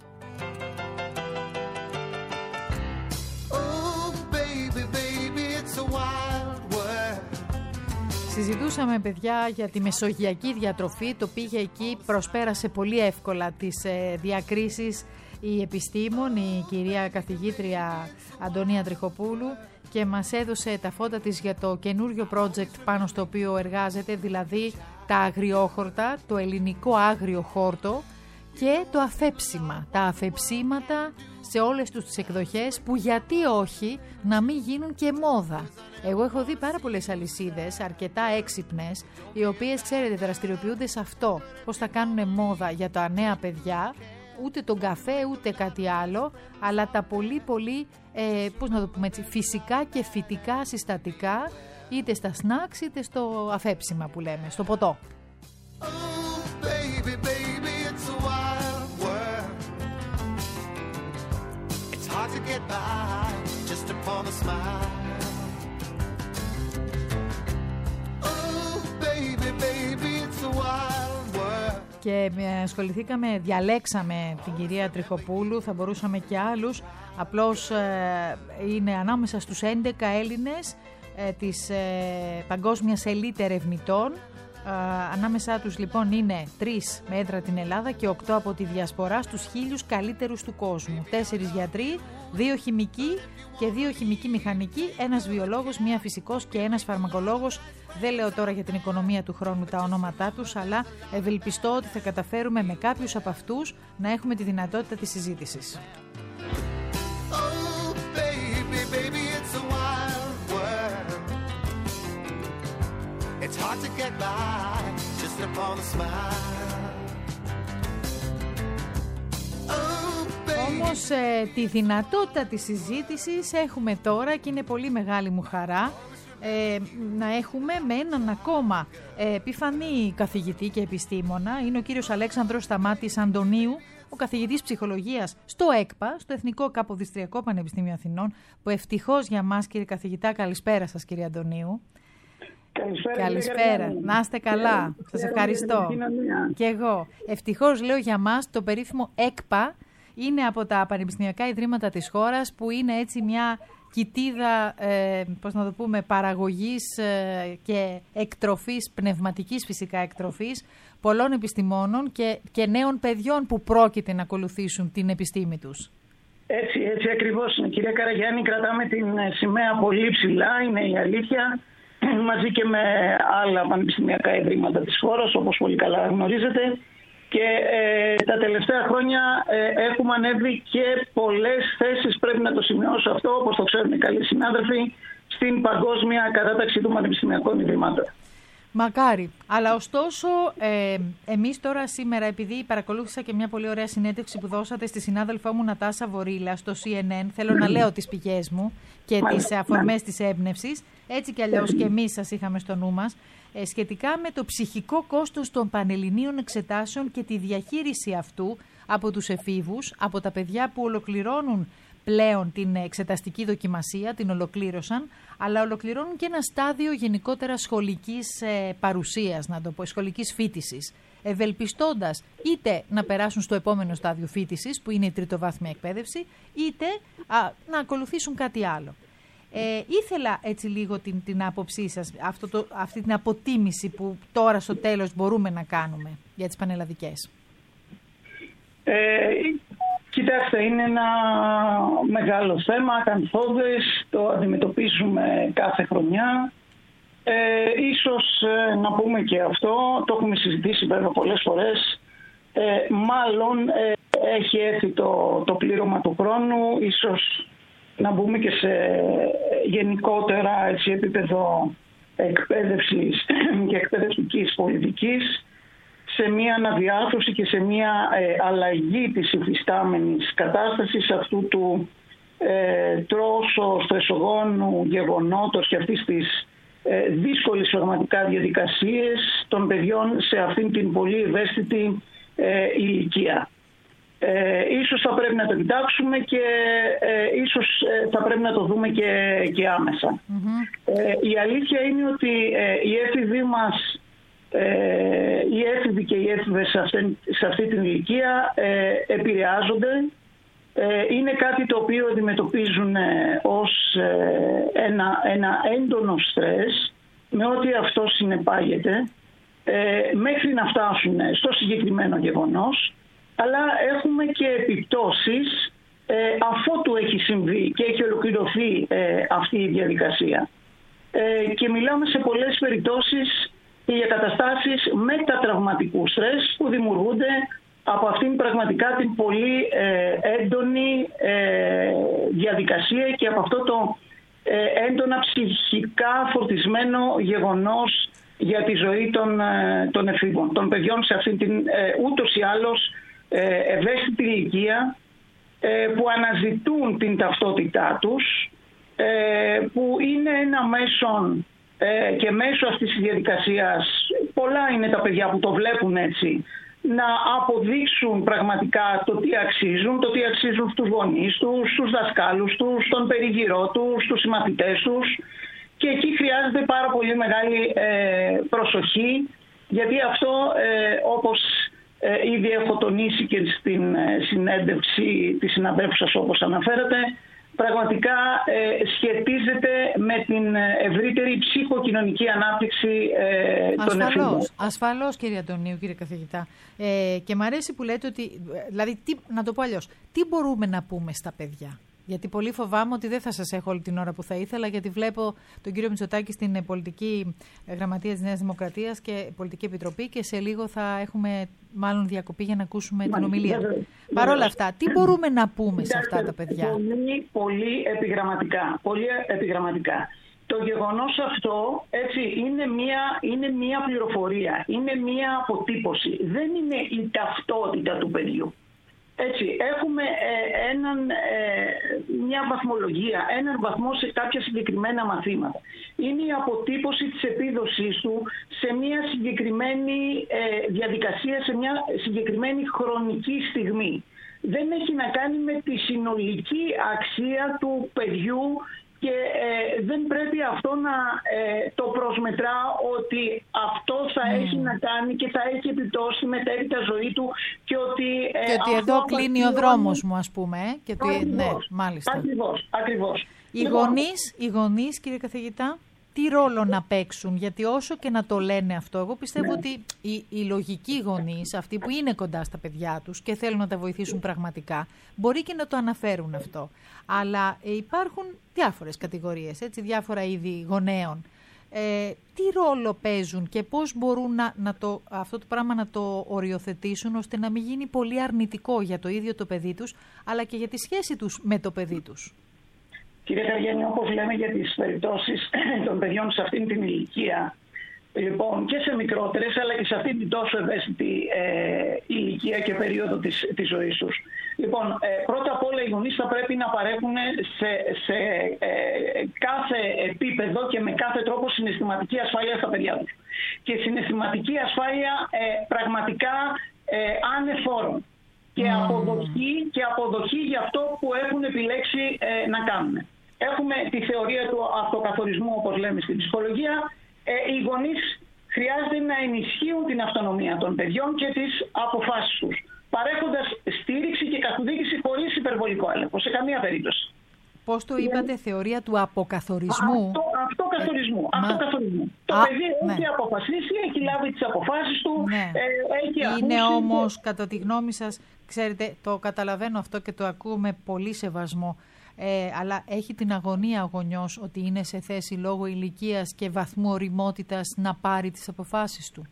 Συζητούσαμε, παιδιά, για τη μεσογειακή διατροφή, το πήγε εκεί, προσπέρασε πολύ εύκολα τις ε, διακρίσεις η επιστήμον, η κυρία καθηγήτρια Αντωνία Τριχοπούλου, και μας έδωσε τα φώτα της για το καινούριο project πάνω στο οποίο εργάζεται, δηλαδή τα αγριόχορτα, το ελληνικό άγριο χόρτο και το αφέψιμα, τα αφεψίματα σε όλες τους τις εκδοχές, που γιατί όχι να μην γίνουν και μόδα. Εγώ έχω δει πάρα πολλές αλυσίδες, αρκετά έξυπνες, οι οποίες, ξέρετε, δραστηριοποιούνται σε αυτό, πώς θα κάνουν μόδα για τα νέα παιδιά, ούτε τον καφέ ούτε κάτι άλλο, αλλά τα πολύ πολύ, ε, πώς να το πούμε έτσι, φυσικά και φυτικά συστατικά, είτε στα σνακς είτε στο αφέψιμα που λέμε, στο ποτό. Oh, baby, baby, it's a wild world. It's hard to get by just upon a smile. Oh, baby, baby, it's a wild world. Και ασχοληθήκαμε, διαλέξαμε την κυρία Τριχοπούλου, θα μπορούσαμε και άλλους, απλώς ε, είναι ανάμεσα στους έντεκα Έλληνες ε, της ε, παγκόσμιας ελίτ ερευνητών. Uh, ανάμεσά τους λοιπόν είναι τρεις με έδρα την Ελλάδα και οκτώ από τη διασπορά στους χίλιους καλύτερους του κόσμου. Τέσσερις γιατροί, δύο χημικοί και δύο χημικοί μηχανικοί, ένας βιολόγος, μία φυσικός και ένας φαρμακολόγος. Δεν λέω τώρα για την οικονομία του χρόνου τα ονόματά τους, αλλά ευελπιστώ ότι θα καταφέρουμε με κάποιους από αυτούς να έχουμε τη δυνατότητα της συζήτησης. Oh, baby, get by, just upon a smile. Oh, όμως ε, τη δυνατότητα της συζήτησης έχουμε τώρα και είναι πολύ μεγάλη μου χαρά ε, να έχουμε με έναν ακόμα ε, επιφανή καθηγητή και επιστήμονα. Είναι ο κύριος Αλέξανδρος Σταμάτης Αντωνίου, ο καθηγητής ψυχολογίας στο ΕΚΠΑ, στο Εθνικό Καποδιστριακό Πανεπιστήμιο Αθηνών, που ευτυχώς για μας, κύριε καθηγητά, καλησπέρα σας κύριε Αντωνίου. Καλησπέρα. Καλησπέρα. Να είστε καλά. Και, σας ευχαριστώ. Και εγώ. Ευτυχώς, λέω, για μας το περίφημο ΕΚΠΑ είναι από τα πανεπιστημιακά ιδρύματα της χώρας που είναι έτσι μια κοιτίδα, ε, πώς να το πούμε, παραγωγής ε, και εκτροφής, πνευματικής φυσικά εκτροφής, πολλών επιστημόνων και, και νέων παιδιών που πρόκειται να ακολουθήσουν την επιστήμη τους. Έτσι, έτσι ακριβώς είναι. Κυρία Καραγιάννη, κρατάμε την σημαία πολύ ψηλά, είναι η αλήθεια, μαζί και με άλλα πανεπιστημιακά ιδρύματα της χώρας, όπως πολύ καλά γνωρίζετε. Και ε, τα τελευταία χρόνια ε, έχουμε ανέβει και πολλές θέσεις, πρέπει να το σημειώσω αυτό, όπως το ξέρουν οι καλοί συνάδελφοι, στην παγκόσμια κατάταξη των πανεπιστημιακών ιδρυμάτων. Μακάρι. Αλλά ωστόσο, ε, εμείς τώρα σήμερα, επειδή παρακολούθησα και μια πολύ ωραία συνέντευξη που δώσατε στη συνάδελφό μου Νατάσα Βορίλα στο σι εν εν, θέλω να λέω τις πηγές μου και τις αφορμές της έμπνευσης, έτσι κι αλλιώς και εμείς σας είχαμε στο νου μας, ε, σχετικά με το ψυχικό κόστος των πανελληνίων εξετάσεων και τη διαχείριση αυτού από τους εφήβους, από τα παιδιά που ολοκληρώνουν πλέον την εξεταστική δοκιμασία, την ολοκλήρωσαν, αλλά ολοκληρώνουν και ένα στάδιο γενικότερα σχολικής ε, παρουσίας, να το πω, σχολικής φοιτησης, ευελπιστώντας είτε να περάσουν στο επόμενο στάδιο φοιτησης, που είναι η τριτοβάθμια εκπαίδευση, είτε α, να ακολουθήσουν κάτι άλλο. Ε, ήθελα έτσι λίγο την, την άποψή σας, αυτό το, αυτή την αποτίμηση που τώρα στο τέλος μπορούμε να κάνουμε για τις πανελλαδικές. Ε, κοιτάξτε, είναι ένα μεγάλο θέμα, ακαθόδες, το αντιμετωπίζουμε κάθε χρονιά. Ε, ίσως ε, να πούμε και αυτό, το έχουμε συζητήσει βέβαια πολλές φορές, ε, μάλλον ε, έχει έρθει το, το πλήρωμα του χρόνου, ίσως να μπούμε και σε γενικότερα έτσι, επίπεδο εκπαίδευσης και εκπαιδευτικής πολιτικής, σε μια αναδιάρθρωση και σε μια ε, αλλαγή της υφιστάμενης κατάστασης αυτού του ε, τρόσο στρεσογόνου γεγονότος και αυτής της ε, δύσκολης πραγματικά διαδικασίες των παιδιών σε αυτήν την πολύ ευαίσθητη ε, ηλικία. Ε, ίσως θα πρέπει να το κοιτάξουμε και ε, ίσως ε, θα πρέπει να το δούμε και, και άμεσα. Mm-hmm. Ε, η αλήθεια είναι ότι ε, οι έφηβοι μας, ε, οι έφηβοι και οι έφηβες σε αυτή, σε αυτή την ηλικία ε, επηρεάζονται. Ε, είναι κάτι το οποίο αντιμετωπίζουν ε, ως ε, ένα, ένα έντονο στρες με ό,τι αυτό συνεπάγεται ε, μέχρι να φτάσουν στο συγκεκριμένο γεγονός. Αλλά έχουμε και επιπτώσεις ε, αφότου έχει συμβεί και έχει ολοκληρωθεί ε, αυτή η διαδικασία. Ε, και μιλάμε σε πολλές περιπτώσεις και για καταστάσεις μετατραυματικού στρες που δημιουργούνται από αυτήν πραγματικά την πολύ ε, έντονη ε, διαδικασία και από αυτό το ε, έντονα ψυχικά φορτισμένο γεγονός για τη ζωή των, ε, των εφήβων, των παιδιών σε αυτήν την ε, ούτως ή άλλως ευαίσθητη ηλικία, που αναζητούν την ταυτότητά τους, που είναι ένα μέσον και μέσω αυτής της διαδικασίας, πολλά είναι τα παιδιά που το βλέπουν έτσι, να αποδείξουν πραγματικά το τι αξίζουν, το τι αξίζουν στους γονείς τους, στους δασκάλους τους, στον περιγυρό τους, στους συμμαθητές τους, και εκεί χρειάζεται πάρα πολύ μεγάλη προσοχή, γιατί αυτό όπως Ε, ήδη έχω τονίσει και στην ε, συνέντευξη της συναδέλφουσας όπως αναφέρατε, πραγματικά ε, σχετίζεται με την ευρύτερη ψυχοκοινωνική ανάπτυξη ε, των εφήβων. Ασφαλώς, κύριε Αντωνίου, κύριε καθηγητά. Ε, και μου αρέσει που λέτε ότι, δηλαδή, τι, να το πω αλλιώς, τι μπορούμε να πούμε στα παιδιά. Γιατί πολύ φοβάμαι ότι δεν θα σας έχω όλη την ώρα που θα ήθελα, γιατί βλέπω τον κύριο Μητσοτάκη στην πολιτική γραμματεία της Νέας Δημοκρατίας και πολιτική επιτροπή, και σε λίγο θα έχουμε μάλλον διακοπή για να ακούσουμε την ομιλία του. Παρ' όλα αυτά, τι μπορούμε να πούμε σε αυτά τα παιδιά? Πολύ, πολύ επιγραμματικά. Πολύ επιγραμματικά. το γεγονός αυτό, έτσι, είναι μία, είναι μία πληροφορία, είναι μία αποτύπωση. Δεν είναι η ταυτότητα του παιδιού. Έτσι, έχουμε ε, έναν, ε, μια βαθμολογία, έναν βαθμό σε κάποια συγκεκριμένα μαθήματα. Είναι η αποτύπωση της επίδοσής του σε μια συγκεκριμένη ε, διαδικασία, σε μια συγκεκριμένη χρονική στιγμή. Δεν έχει να κάνει με τη συνολική αξία του παιδιού και ε, δεν πρέπει αυτό να ε, το προσμετρά ότι αυτό θα mm. έχει να κάνει και θα έχει επιπτώσει μετέπειτα ζωή του και ότι, ε, και ότι εδώ κλείνει ο δρόμος μου, ας πούμε. Ε, και ότι, ακριβώς, ναι, μάλιστα. Ακριβώς, ακριβώς. Οι, λοιπόν, γονείς, οι γονείς, κύριε καθηγητά, τι ρόλο να παίξουν, γιατί όσο και να το λένε αυτό, εγώ πιστεύω ναι. ότι οι, οι λογικοί γονείς, αυτοί που είναι κοντά στα παιδιά τους και θέλουν να τα βοηθήσουν πραγματικά, μπορεί και να το αναφέρουν αυτό. Αλλά ε, υπάρχουν διάφορες κατηγορίες, έτσι, διάφορα είδη γονέων. Ε, τι ρόλο παίζουν και πώς μπορούν να, να το, αυτό το πράγμα να το οριοθετήσουν ώστε να μην γίνει πολύ αρνητικό για το ίδιο το παιδί τους, αλλά και για τη σχέση τους με το παιδί τους. Κύριε Καργένη, όπως λέμε για τις περιπτώσεις των παιδιών σε αυτήν την ηλικία, λοιπόν, και σε μικρότερες αλλά και σε αυτήν την τόσο ευαίσθητη ε, ηλικία και περίοδο της, της ζωής τους. Λοιπόν, ε, πρώτα απ' όλα οι γονείς θα πρέπει να παρέχουν σε, σε ε, κάθε επίπεδο και με κάθε τρόπο συναισθηματική ασφάλεια στα παιδιά τους. Και συναισθηματική ασφάλεια ε, πραγματικά ε, ανεφόρων. Και αποδοχή, και αποδοχή για αυτό που έχουν επιλέξει ε, να κάνουν. Έχουμε τη θεωρία του αυτοκαθορισμού, όπως λέμε στην ψυχολογία. Ε, οι γονείς χρειάζεται να ενισχύουν την αυτονομία των παιδιών και τις αποφάσεις τους, παρέχοντας στήριξη και καθοδήγηση χωρίς υπερβολικό έλεγχο, σε καμία περίπτωση. Πώς το είπατε, θεωρία του αποκαθορισμού? Αυτό, αυτοκαθορισμού. Ε, αυτοκαθορισμού. Μα... Το Α, παιδί ναι. έχει αποφασίσει, έχει λάβει τις αποφάσεις του, ναι. ε, έχει Είναι ακούσει... όμως, κατά τη γνώμη σας, ξέρετε, το καταλαβαίνω αυτό και το ακούω με πολύ σεβασμό, ε, αλλά έχει την αγωνία ο γονιός ότι είναι σε θέση λόγω ηλικίας και βαθμού οριμότητας να πάρει τις αποφάσεις του?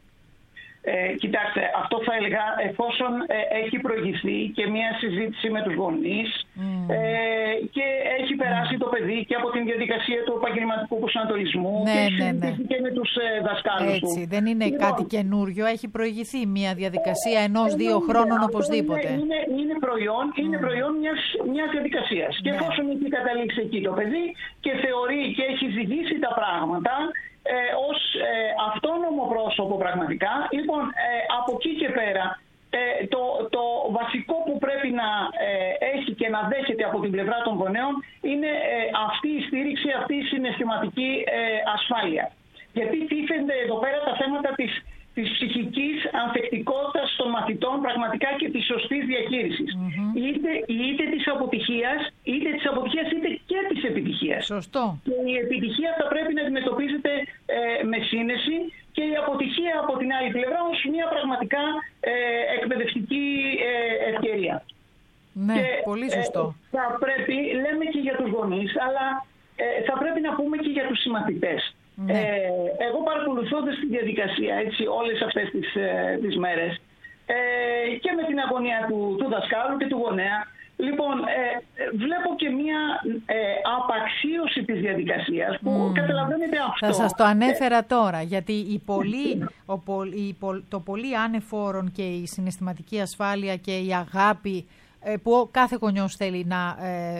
Ε, κοιτάξτε, αυτό θα έλεγα εφόσον ε, έχει προηγηθεί και μια συζήτηση με τους γονείς mm. ε, και έχει περάσει mm. το παιδί και από την διαδικασία του επαγγελματικού προσανατολισμού ναι, και έχει ναι, συζητήσει ναι. και με τους ε, δασκάλους Έτσι, του. Δεν είναι λοιπόν, κάτι καινούριο, έχει προηγηθεί μια διαδικασία ενός-δύο ε, χρόνων είναι, οπωσδήποτε. Είναι, είναι, είναι προϊόν, είναι mm. προϊόν μιας, μιας διαδικασίας. Ναι. Και εφόσον έχει καταλήξει εκεί το παιδί και θεωρεί και έχει ζυγίσει τα πράγματα Ε, ως ε, αυτόνομο πρόσωπο πραγματικά, λοιπόν, ε, από εκεί και πέρα ε, το, το βασικό που πρέπει να ε, έχει και να δέχεται από την πλευρά των γονέων είναι ε, αυτή η στήριξη, αυτή η συναισθηματική ε, ασφάλεια. Γιατί τίθενται εδώ πέρα τα θέματα της, της ψυχικής ανθεκτικότητας των μαθητών πραγματικά και της σωστής διαχείρισης. Mm-hmm. Είτε, είτε της αποτυχίας, είτε της αποτυχίας, είτε και της επιτυχίας. Σωστό. Και η επιτυχία θα πρέπει να αντιμετωπίζεται ε, με σύνεση και η αποτυχία από την άλλη πλευρά ως μια πραγματικά ε, εκπαιδευτική ε, ευκαιρία. Ναι, και, πολύ σωστό. Ε, θα πρέπει, λέμε και για τους γονείς, αλλά ε, θα πρέπει να πούμε και για τους συμμαθητές. Ναι. Ε, εγώ παρακολουθώντας τη διαδικασία έτσι, όλες αυτές τις, ε, τις μέρες ε, και με την αγωνία του, του δασκάλου και του γονέα, λοιπόν, ε, βλέπω και μία ε, απαξίωση της διαδικασίας που mm. καταλαβαίνετε αυτό. Θα σας το ανέφερα ε, τώρα, γιατί η πολύ, ο, η, το πολύ ανεφόρον και η συναισθηματική ασφάλεια και η αγάπη που ο κάθε γονιός θέλει να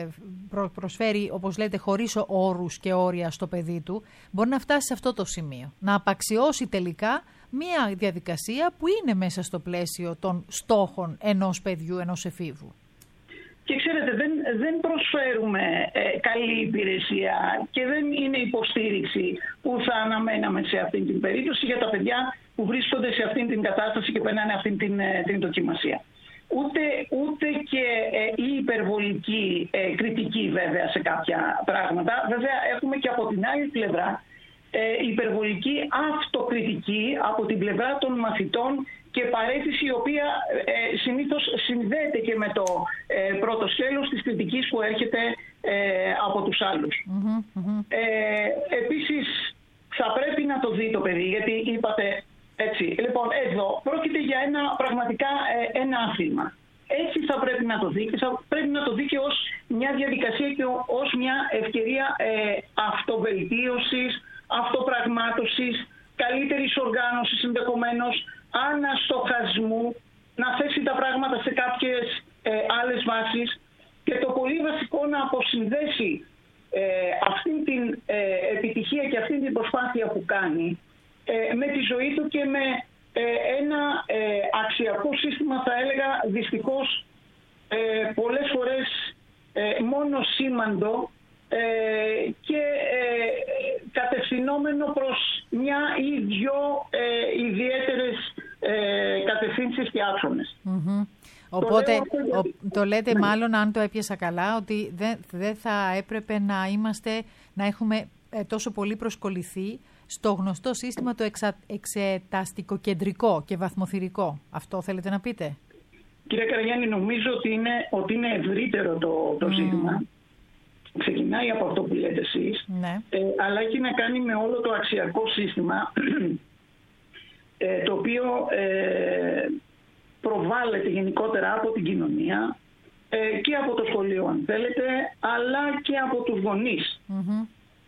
προσφέρει, όπως λέτε, χωρίς όρους και όρια στο παιδί του, μπορεί να φτάσει σε αυτό το σημείο. Να απαξιώσει τελικά μία διαδικασία που είναι μέσα στο πλαίσιο των στόχων ενός παιδιού, ενός εφήβου. Και ξέρετε, δεν, δεν προσφέρουμε ε, καλή υπηρεσία και δεν είναι υποστήριξη που θα αναμέναμε σε αυτήν την περίπτωση για τα παιδιά που βρίσκονται σε αυτήν την κατάσταση και περνάνε αυτήν την, την δοκιμασία. Ούτε, ούτε και ε, η υπερβολική ε, κριτική βέβαια σε κάποια πράγματα. Βέβαια έχουμε και από την άλλη πλευρά ε, υπερβολική αυτοκριτική από την πλευρά των μαθητών και παραίτηση η οποία ε, συνήθως συνδέεται και με το ε, πρώτο σκέλος της κριτικής που έρχεται ε, από τους άλλους. Mm-hmm, mm-hmm. Ε, επίσης θα πρέπει να το δει το παιδί, γιατί είπατε έτσι. Λοιπόν, εδώ πρόκειται για ένα πραγματικά ε, ένα άθλημα. έτσι θα πρέπει να το δει και θα πρέπει να το δει και ως μια διαδικασία και ως μια ευκαιρία ε, αυτοβελτίωσης, αυτοπραγμάτωσης, καλύτερης οργάνωσης ενδεχομένως, αναστοχασμού, να θέσει τα πράγματα σε κάποιες ε, άλλες βάσεις και το πολύ βασικό να αποσυνδέσει ε, αυτή την ε, επιτυχία και αυτή την προσπάθεια που κάνει ε, με τη ζωή του και με ε, ένα ε, αξιακό σύστημα, θα έλεγα δυστυχώς ε, πολλές φορές ε, μόνο σήμαντο ε, και ε, κατευθυνόμενο προς μια ή δυο ε, ιδιαίτερες ε, κατευθύνσεις και άξονες. Mm-hmm. Οπότε το, ο, το λέτε ναι. μάλλον, αν το έπιασα καλά, ότι δεν, δεν θα έπρεπε να είμαστε, να έχουμε ε, τόσο πολύ προσκολληθεί στο γνωστό σύστημα το εξα, εξεταστικοκεντρικό και βαθμοθυρικό. Αυτό θέλετε να πείτε? Κύριε Καραγιάννη, νομίζω ότι είναι, ότι είναι ευρύτερο το, το mm. ζήτημα. Ξεκινάει από αυτό που λέτε εσείς, ναι. ε, αλλά έχει να κάνει με όλο το αξιακό σύστημα ε, το οποίο ε, προβάλλεται γενικότερα από την κοινωνία ε, και από το σχολείο αν θέλετε, αλλά και από τους γονείς. Mm-hmm.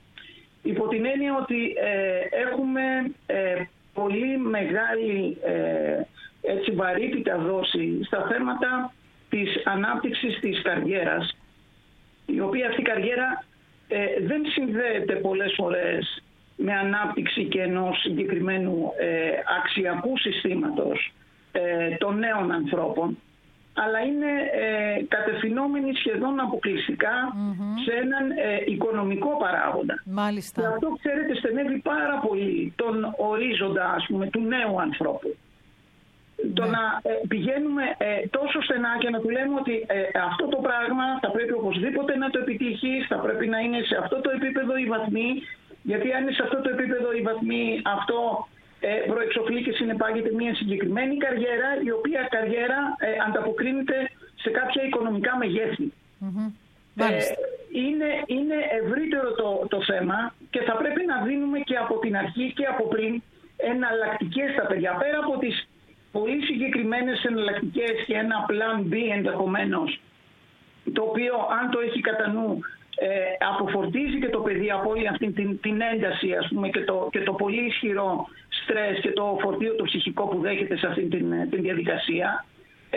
Υπό την έννοια ότι ε, έχουμε ε, πολύ μεγάλη ε, έτσι, βαρύτητα δώσει στα θέματα της ανάπτυξης της καριέρας, η οποία αυτή η καριέρα ε, δεν συνδέεται πολλές φορές με ανάπτυξη και ενός συγκεκριμένου ε, αξιακού συστήματος ε, των νέων ανθρώπων, αλλά είναι ε, κατευθυνόμενη σχεδόν αποκλειστικά mm-hmm. σε έναν ε, οικονομικό παράγοντα. Μάλιστα. Και αυτό, ξέρετε, στενεύει πάρα πολύ τον ορίζοντα, ας πούμε, του νέου ανθρώπου. Το ναι. να ε, πηγαίνουμε ε, τόσο στενά και να του λέμε ότι ε, αυτό το πράγμα θα πρέπει οπωσδήποτε να το επιτύχεις, θα πρέπει να είναι σε αυτό το επίπεδο οι βαθμοί, γιατί αν είναι σε αυτό το επίπεδο οι βαθμοί, αυτό ε, προεξοφλεί και συνεπάγεται μια συγκεκριμένη καριέρα, η οποία καριέρα ε, ανταποκρίνεται σε κάποια οικονομικά μεγέθη. Mm-hmm. Ε, είναι, είναι ευρύτερο το, το θέμα και θα πρέπει να δίνουμε και από την αρχή και από πριν εναλλακτικές στα παιδιά, πέρα από τις πολύ συγκεκριμένες εναλλακτικές και ένα plan B ενδεχομένως, το οποίο αν το έχει κατά νου ε, αποφορτίζει και το παιδί από όλη αυτή την, την ένταση, ας πούμε, και το, και το πολύ ισχυρό στρες και το φορτίο το ψυχικό που δέχεται σε αυτή την, την διαδικασία, ε,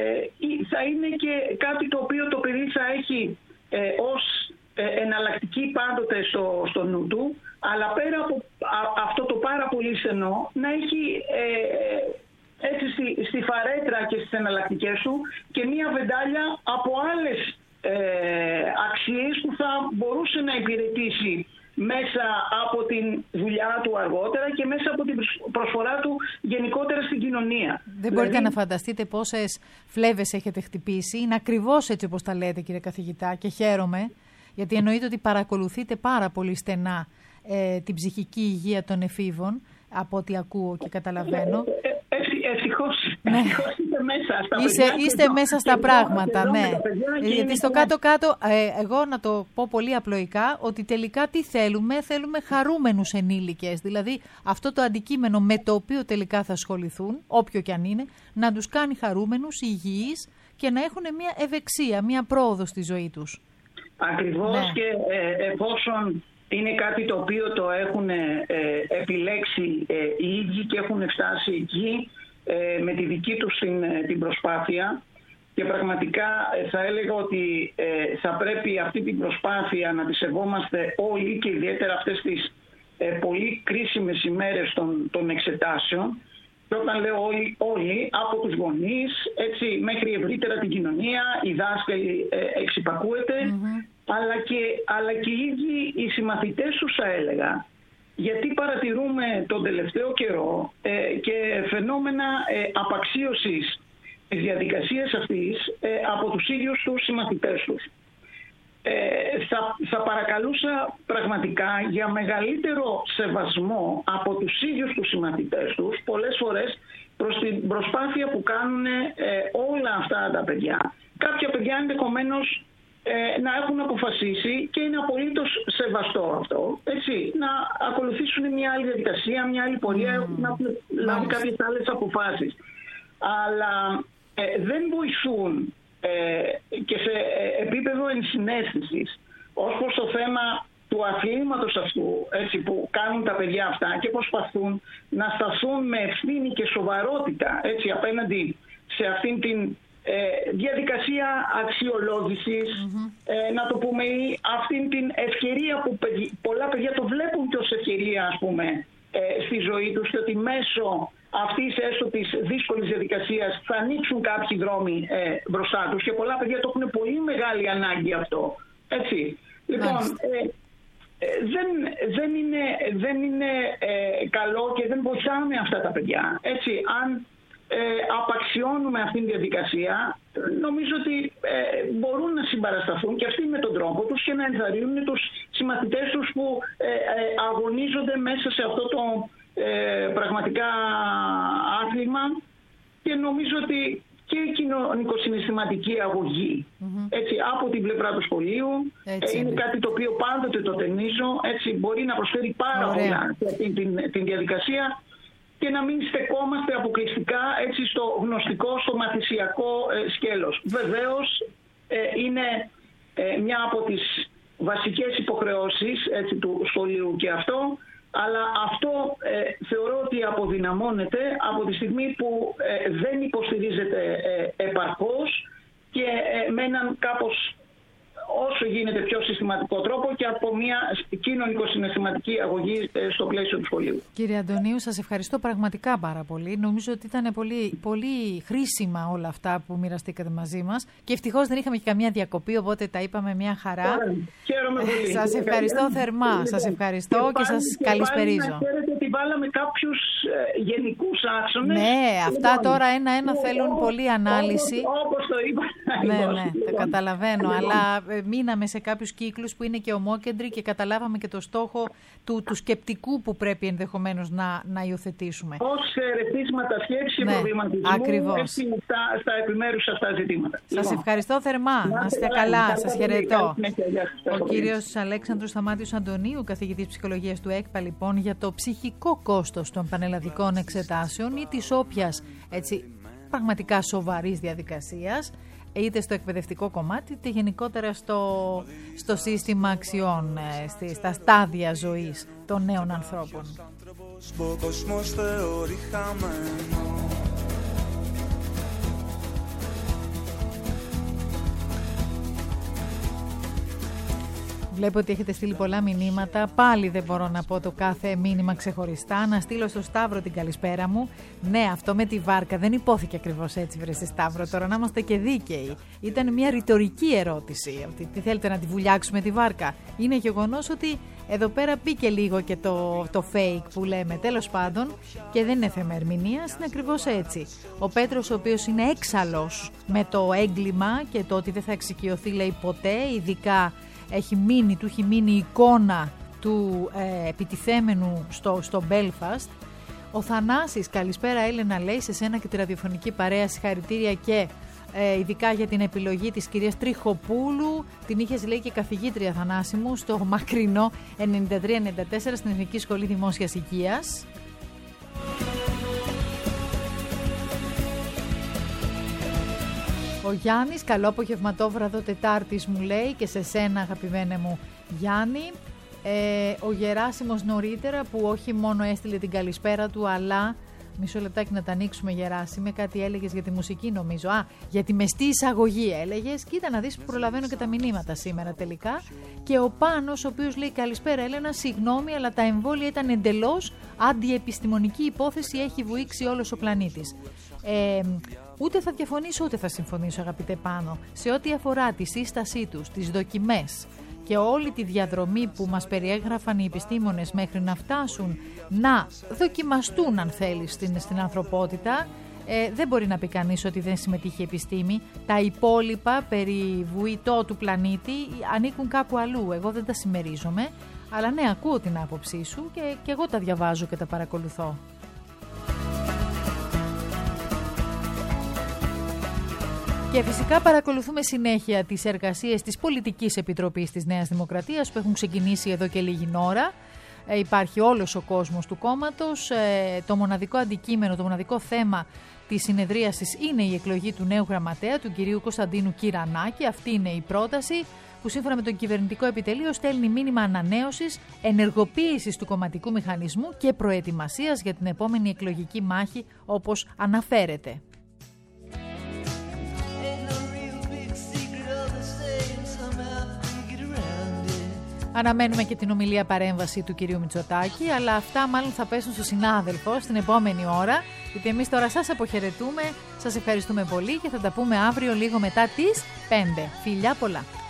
θα είναι και κάτι το οποίο το παιδί θα έχει ε, ως ε, εναλλακτική πάντοτε στο, στο νου του, αλλά πέρα από α, αυτό το πάρα πολύ στενό να έχει ε, έτσι στη, στη φαρέτρα και στις εναλλακτικές του και μία βεντάλια από άλλες ε, αξίες που θα μπορούσε να υπηρετήσει μέσα από την δουλειά του αργότερα και μέσα από την προσφορά του γενικότερα στην κοινωνία. Δεν μπορείτε δηλαδή να φανταστείτε πόσες φλέβες έχετε χτυπήσει. Είναι ακριβώς έτσι όπως τα λέτε, κύριε καθηγητά, και χαίρομαι, γιατί εννοείται ότι παρακολουθείτε πάρα πολύ στενά ε, την ψυχική υγεία των εφήβων, από ό,τι ακούω και καταλαβαίνω. Ε, ε, ευτυχώς, ναι. ευτυχώς είστε μέσα στα είστε, παιδιά. Είστε μέσα στα πράγματα, εδώ, ναι. Γιατί στο κάτω-κάτω, ε, εγώ να το πω πολύ απλοϊκά, ότι τελικά τι θέλουμε, θέλουμε χαρούμενους ενήλικες. Δηλαδή αυτό το αντικείμενο με το οποίο τελικά θα ασχοληθούν, όποιο και αν είναι, να τους κάνει χαρούμενους, υγιείς και να έχουν μια ευεξία, μια πρόοδο στη ζωή τους. Ακριβώς, ναι. Και ε, εφόσον είναι κάτι το οποίο το έχουν ε, επιλέξει ε, οι ίδιοι και έχουν φτάσει εκεί ε, με τη δική τους την, την προσπάθεια, και πραγματικά ε, θα έλεγα ότι ε, θα πρέπει αυτή την προσπάθεια να τη σεβόμαστε όλοι, και ιδιαίτερα αυτές τις ε, πολύ κρίσιμες ημέρες των, των εξετάσεων. Και όταν λέω όλοι, όλοι από τους γονείς έτσι, μέχρι ευρύτερα την κοινωνία, οι δάσκαλοι ε, εξυπακούεται, mm-hmm. αλλά, και, αλλά και οι ίδιοι οι συμμαθητές τους, θα έλεγα, γιατί παρατηρούμε τον τελευταίο καιρό ε, και φαινόμενα ε, απαξίωσης της διαδικασίας αυτής ε, από τους ίδιους τους συμμαθητές τους. Ε, θα, θα παρακαλούσα πραγματικά για μεγαλύτερο σεβασμό από τους ίδιους τους συμμαθητές τους, πολλές φορές προς την προσπάθεια που κάνουν ε, όλα αυτά τα παιδιά. Κάποια παιδιά ενδεχομένως ε, να έχουν αποφασίσει, και είναι απολύτως σεβαστό αυτό, έτσι, να ακολουθήσουν μια άλλη διαδικασία, μια άλλη πορεία, mm. να λάβουν κάποιες άλλες αποφάσεις. Αλλά ε, δεν βοηθούν ε, και σε επίπεδο ενσυναίσθησης ως προς το θέμα του αθλήματος αυτού, έτσι, που κάνουν τα παιδιά αυτά και προσπαθούν να σταθούν με ευθύνη και σοβαρότητα, έτσι, απέναντι σε αυτήν την ε, διαδικασία αξιολόγησης, mm-hmm. ε, να το πούμε, ή αυτήν την ευκαιρία που παιδι, πολλά παιδιά το βλέπουν και ως ευκαιρία, ας πούμε, ε, στη ζωή τους, και ότι μέσω αυτής έστω της δύσκολης διαδικασίας θα ανοίξουν κάποιοι δρόμοι ε, μπροστά τους, και πολλά παιδιά το έχουν πολύ μεγάλη ανάγκη αυτό. Έτσι. Λοιπόν, ε, ε, δεν, δεν είναι, δεν είναι ε, καλό και δεν βοηθάμε αυτά τα παιδιά. Έτσι, αν ε, απαξιώνουμε αυτήν τη διαδικασία, νομίζω ότι ε, μπορούν να συμπαρασταθούν και αυτοί με τον τρόπο τους και να ενθαρρύνουν τους συμμαθητές τους που ε, ε, αγωνίζονται μέσα σε αυτό το ε, πραγματικά άθλημα, και νομίζω ότι και η κοινωνικοσυναισθηματική αγωγή, mm-hmm. έτσι, από την πλευρά του σχολείου έτσι είναι, είναι κάτι το οποίο πάντοτε το τονίζω, έτσι, μπορεί να προσφέρει πάρα Ωραία. πολλά σε αυτή την, την διαδικασία, και να μην στεκόμαστε αποκλειστικά, έτσι, στο γνωστικό, στο μαθησιακό ε, σκέλος. Βεβαίως ε, είναι ε, μια από τις βασικές υποχρεώσεις, έτσι, του σχολείου και αυτό, αλλά αυτό ε, θεωρώ ότι αποδυναμώνεται από τη στιγμή που ε, δεν υποστηρίζεται ε, επαρκώς και ε, με έναν κάπως όσο γίνεται πιο συστηματικό τρόπο και από μια κοινωνικο-συναισθηματική αγωγή ε, στο πλαίσιο του σχολείου. Κύριε Αντωνίου, σας ευχαριστώ πραγματικά πάρα πολύ. Νομίζω ότι ήταν πολύ, πολύ χρήσιμα όλα αυτά που μοιραστήκατε μαζί μας, και ευτυχώς δεν είχαμε και καμία διακοπή, οπότε τα είπαμε μια χαρά. Χαίρομαι πολύ. Σας ευχαριστώ θερμά. Σας ευχαριστώ και, και σας καλησπερίζω. Να ξέρετε ότι βάλαμε κάποιους ε, γενικούς άξονες. Ναι, αυτά λοιπόν, τώρα ένα-ένα ο, θέλουν ο, πολλή ανάλυση. Όπως το είπα. Ναι, ναι, το καταλαβαίνω, αλλά μείναμε σε κάποιους κύκλους που είναι και ομόκεντροι και καταλάβαμε και το στόχο του, του σκεπτικού που πρέπει ενδεχομένως να, να υιοθετήσουμε. Ως ερεθίσματα σκέψη και ναι, προβληματισμού στα, στα επιμέρους αυτά ζητήματα. Σας λοιπόν. ευχαριστώ θερμά. Να είστε καλά. καλά. Σας χαιρετώ. Ο κύριος Αλέξανδρος Σταμάτιος Αντωνίου, καθηγητής ψυχολογίας του ΕΚΠΑ, λοιπόν, για το ψυχικό κόστος των πανελλαδικών εξετάσεων ή της όποιας, έτσι, πραγματικά σοβαρής διαδικασίας, είτε στο εκπαιδευτικό κομμάτι, είτε γενικότερα στο, στο σύστημα αξιών, στη, στα στάδια ζωής των νέων ανθρώπων. Βλέπω ότι έχετε στείλει πολλά μηνύματα. Πάλι δεν μπορώ να πω το κάθε μήνυμα ξεχωριστά. Να στείλω στο Σταύρο την καλησπέρα μου. Ναι, αυτό με τη βάρκα δεν υπόθηκε ακριβώς έτσι, βρε Σταύρο. Τώρα να είμαστε και δίκαιοι. Ήταν μια ρητορική ερώτηση. Ότι τι θέλετε, να τη βουλιάξουμε τη βάρκα? Είναι γεγονός ότι εδώ πέρα μπήκε λίγο και το, το fake που λέμε. Τέλος πάντων, και δεν είναι θέμα ερμηνείας, είναι ακριβώς έτσι. Ο Πέτρος, ο οποίος είναι έξαλλος με το έγκλημα και το ότι δεν θα εξοικειωθεί, λέει, ποτέ, ειδικά. Έχει μείνει, του έχει μείνει η εικόνα του ε, επιτιθέμενου στο, στο Belfast. Ο Θανάσης, καλησπέρα Έλενα, λέει, σε σένα και τη ραδιοφωνική παρέα, συγχαρητήρια και ε, ειδικά για την επιλογή της κυρίας Τριχοπούλου. Την είχες, λέει, και καθηγήτρια, Θανάση μου, στο μακρινό ενενήντα τρία ενενήντα τέσσερα στην Εθνική Σχολή Δημόσιας Υγείας. Ο Γιάννης, καλό απογευματόβραδο Τετάρτης, μου λέει, και σε σένα, αγαπημένε μου Γιάννη. Ε, ο Γεράσιμος νωρίτερα, που όχι μόνο έστειλε την καλησπέρα του, αλλά μισό λεπτάκι να τα ανοίξουμε, Γεράσιμε, κάτι έλεγες για τη μουσική, νομίζω. Α, για τη μεστή εισαγωγή έλεγες. Κοίτα να δεις που προλαβαίνω και τα μηνύματα σήμερα τελικά. Και ο Πάνος, ο οποίος λέει καλησπέρα Έλενα, συγγνώμη, αλλά τα εμβόλια ήταν εντελώς αντιεπιστημονική υπόθεση, έχει βουήξει όλος ο πλανήτης. Ε, Ούτε θα διαφωνήσω ούτε θα συμφωνήσω, αγαπητέ Πάνο, σε ό,τι αφορά τη σύστασή τους, τις δοκιμές και όλη τη διαδρομή που μας περιέγραφαν οι επιστήμονες μέχρι να φτάσουν να δοκιμαστούν, αν θέλεις, στην, στην ανθρωπότητα. Ε, δεν μπορεί να πει κανείς ότι δεν συμμετείχε η επιστήμη. Τα υπόλοιπα περί βουητό του πλανήτη ανήκουν κάπου αλλού. Εγώ δεν τα συμμερίζομαι, αλλά ναι, ακούω την άποψή σου και, και εγώ τα διαβάζω και τα παρακολουθώ. Και φυσικά παρακολουθούμε συνέχεια τις εργασίες της Πολιτικής Επιτροπής της Νέας Δημοκρατίας που έχουν ξεκινήσει εδώ και λίγη ώρα. ε, υπάρχει όλος ο κόσμος του κόμματος. Ε, το μοναδικό αντικείμενο, το μοναδικό θέμα της συνεδρίασης είναι η εκλογή του νέου γραμματέα, του κυρίου Κωνσταντίνου Κυρανάκη. Αυτή είναι η πρόταση που σύμφωνα με το κυβερνητικό επιτελείο στέλνει μήνυμα ανανέωσης, ενεργοποίησης του κομματικού μηχανισμού και προετοιμασίας για την επόμενη εκλογική μάχη, όπως αναφέρεται. Αναμένουμε και την ομιλία παρέμβαση του κυρίου Μητσοτάκη, αλλά αυτά μάλλον θα πέσουν στο συνάδελφο στην επόμενη ώρα, γιατί εμείς τώρα σας αποχαιρετούμε, σας ευχαριστούμε πολύ και θα τα πούμε αύριο λίγο μετά τις πέντε. Φιλιά πολλά!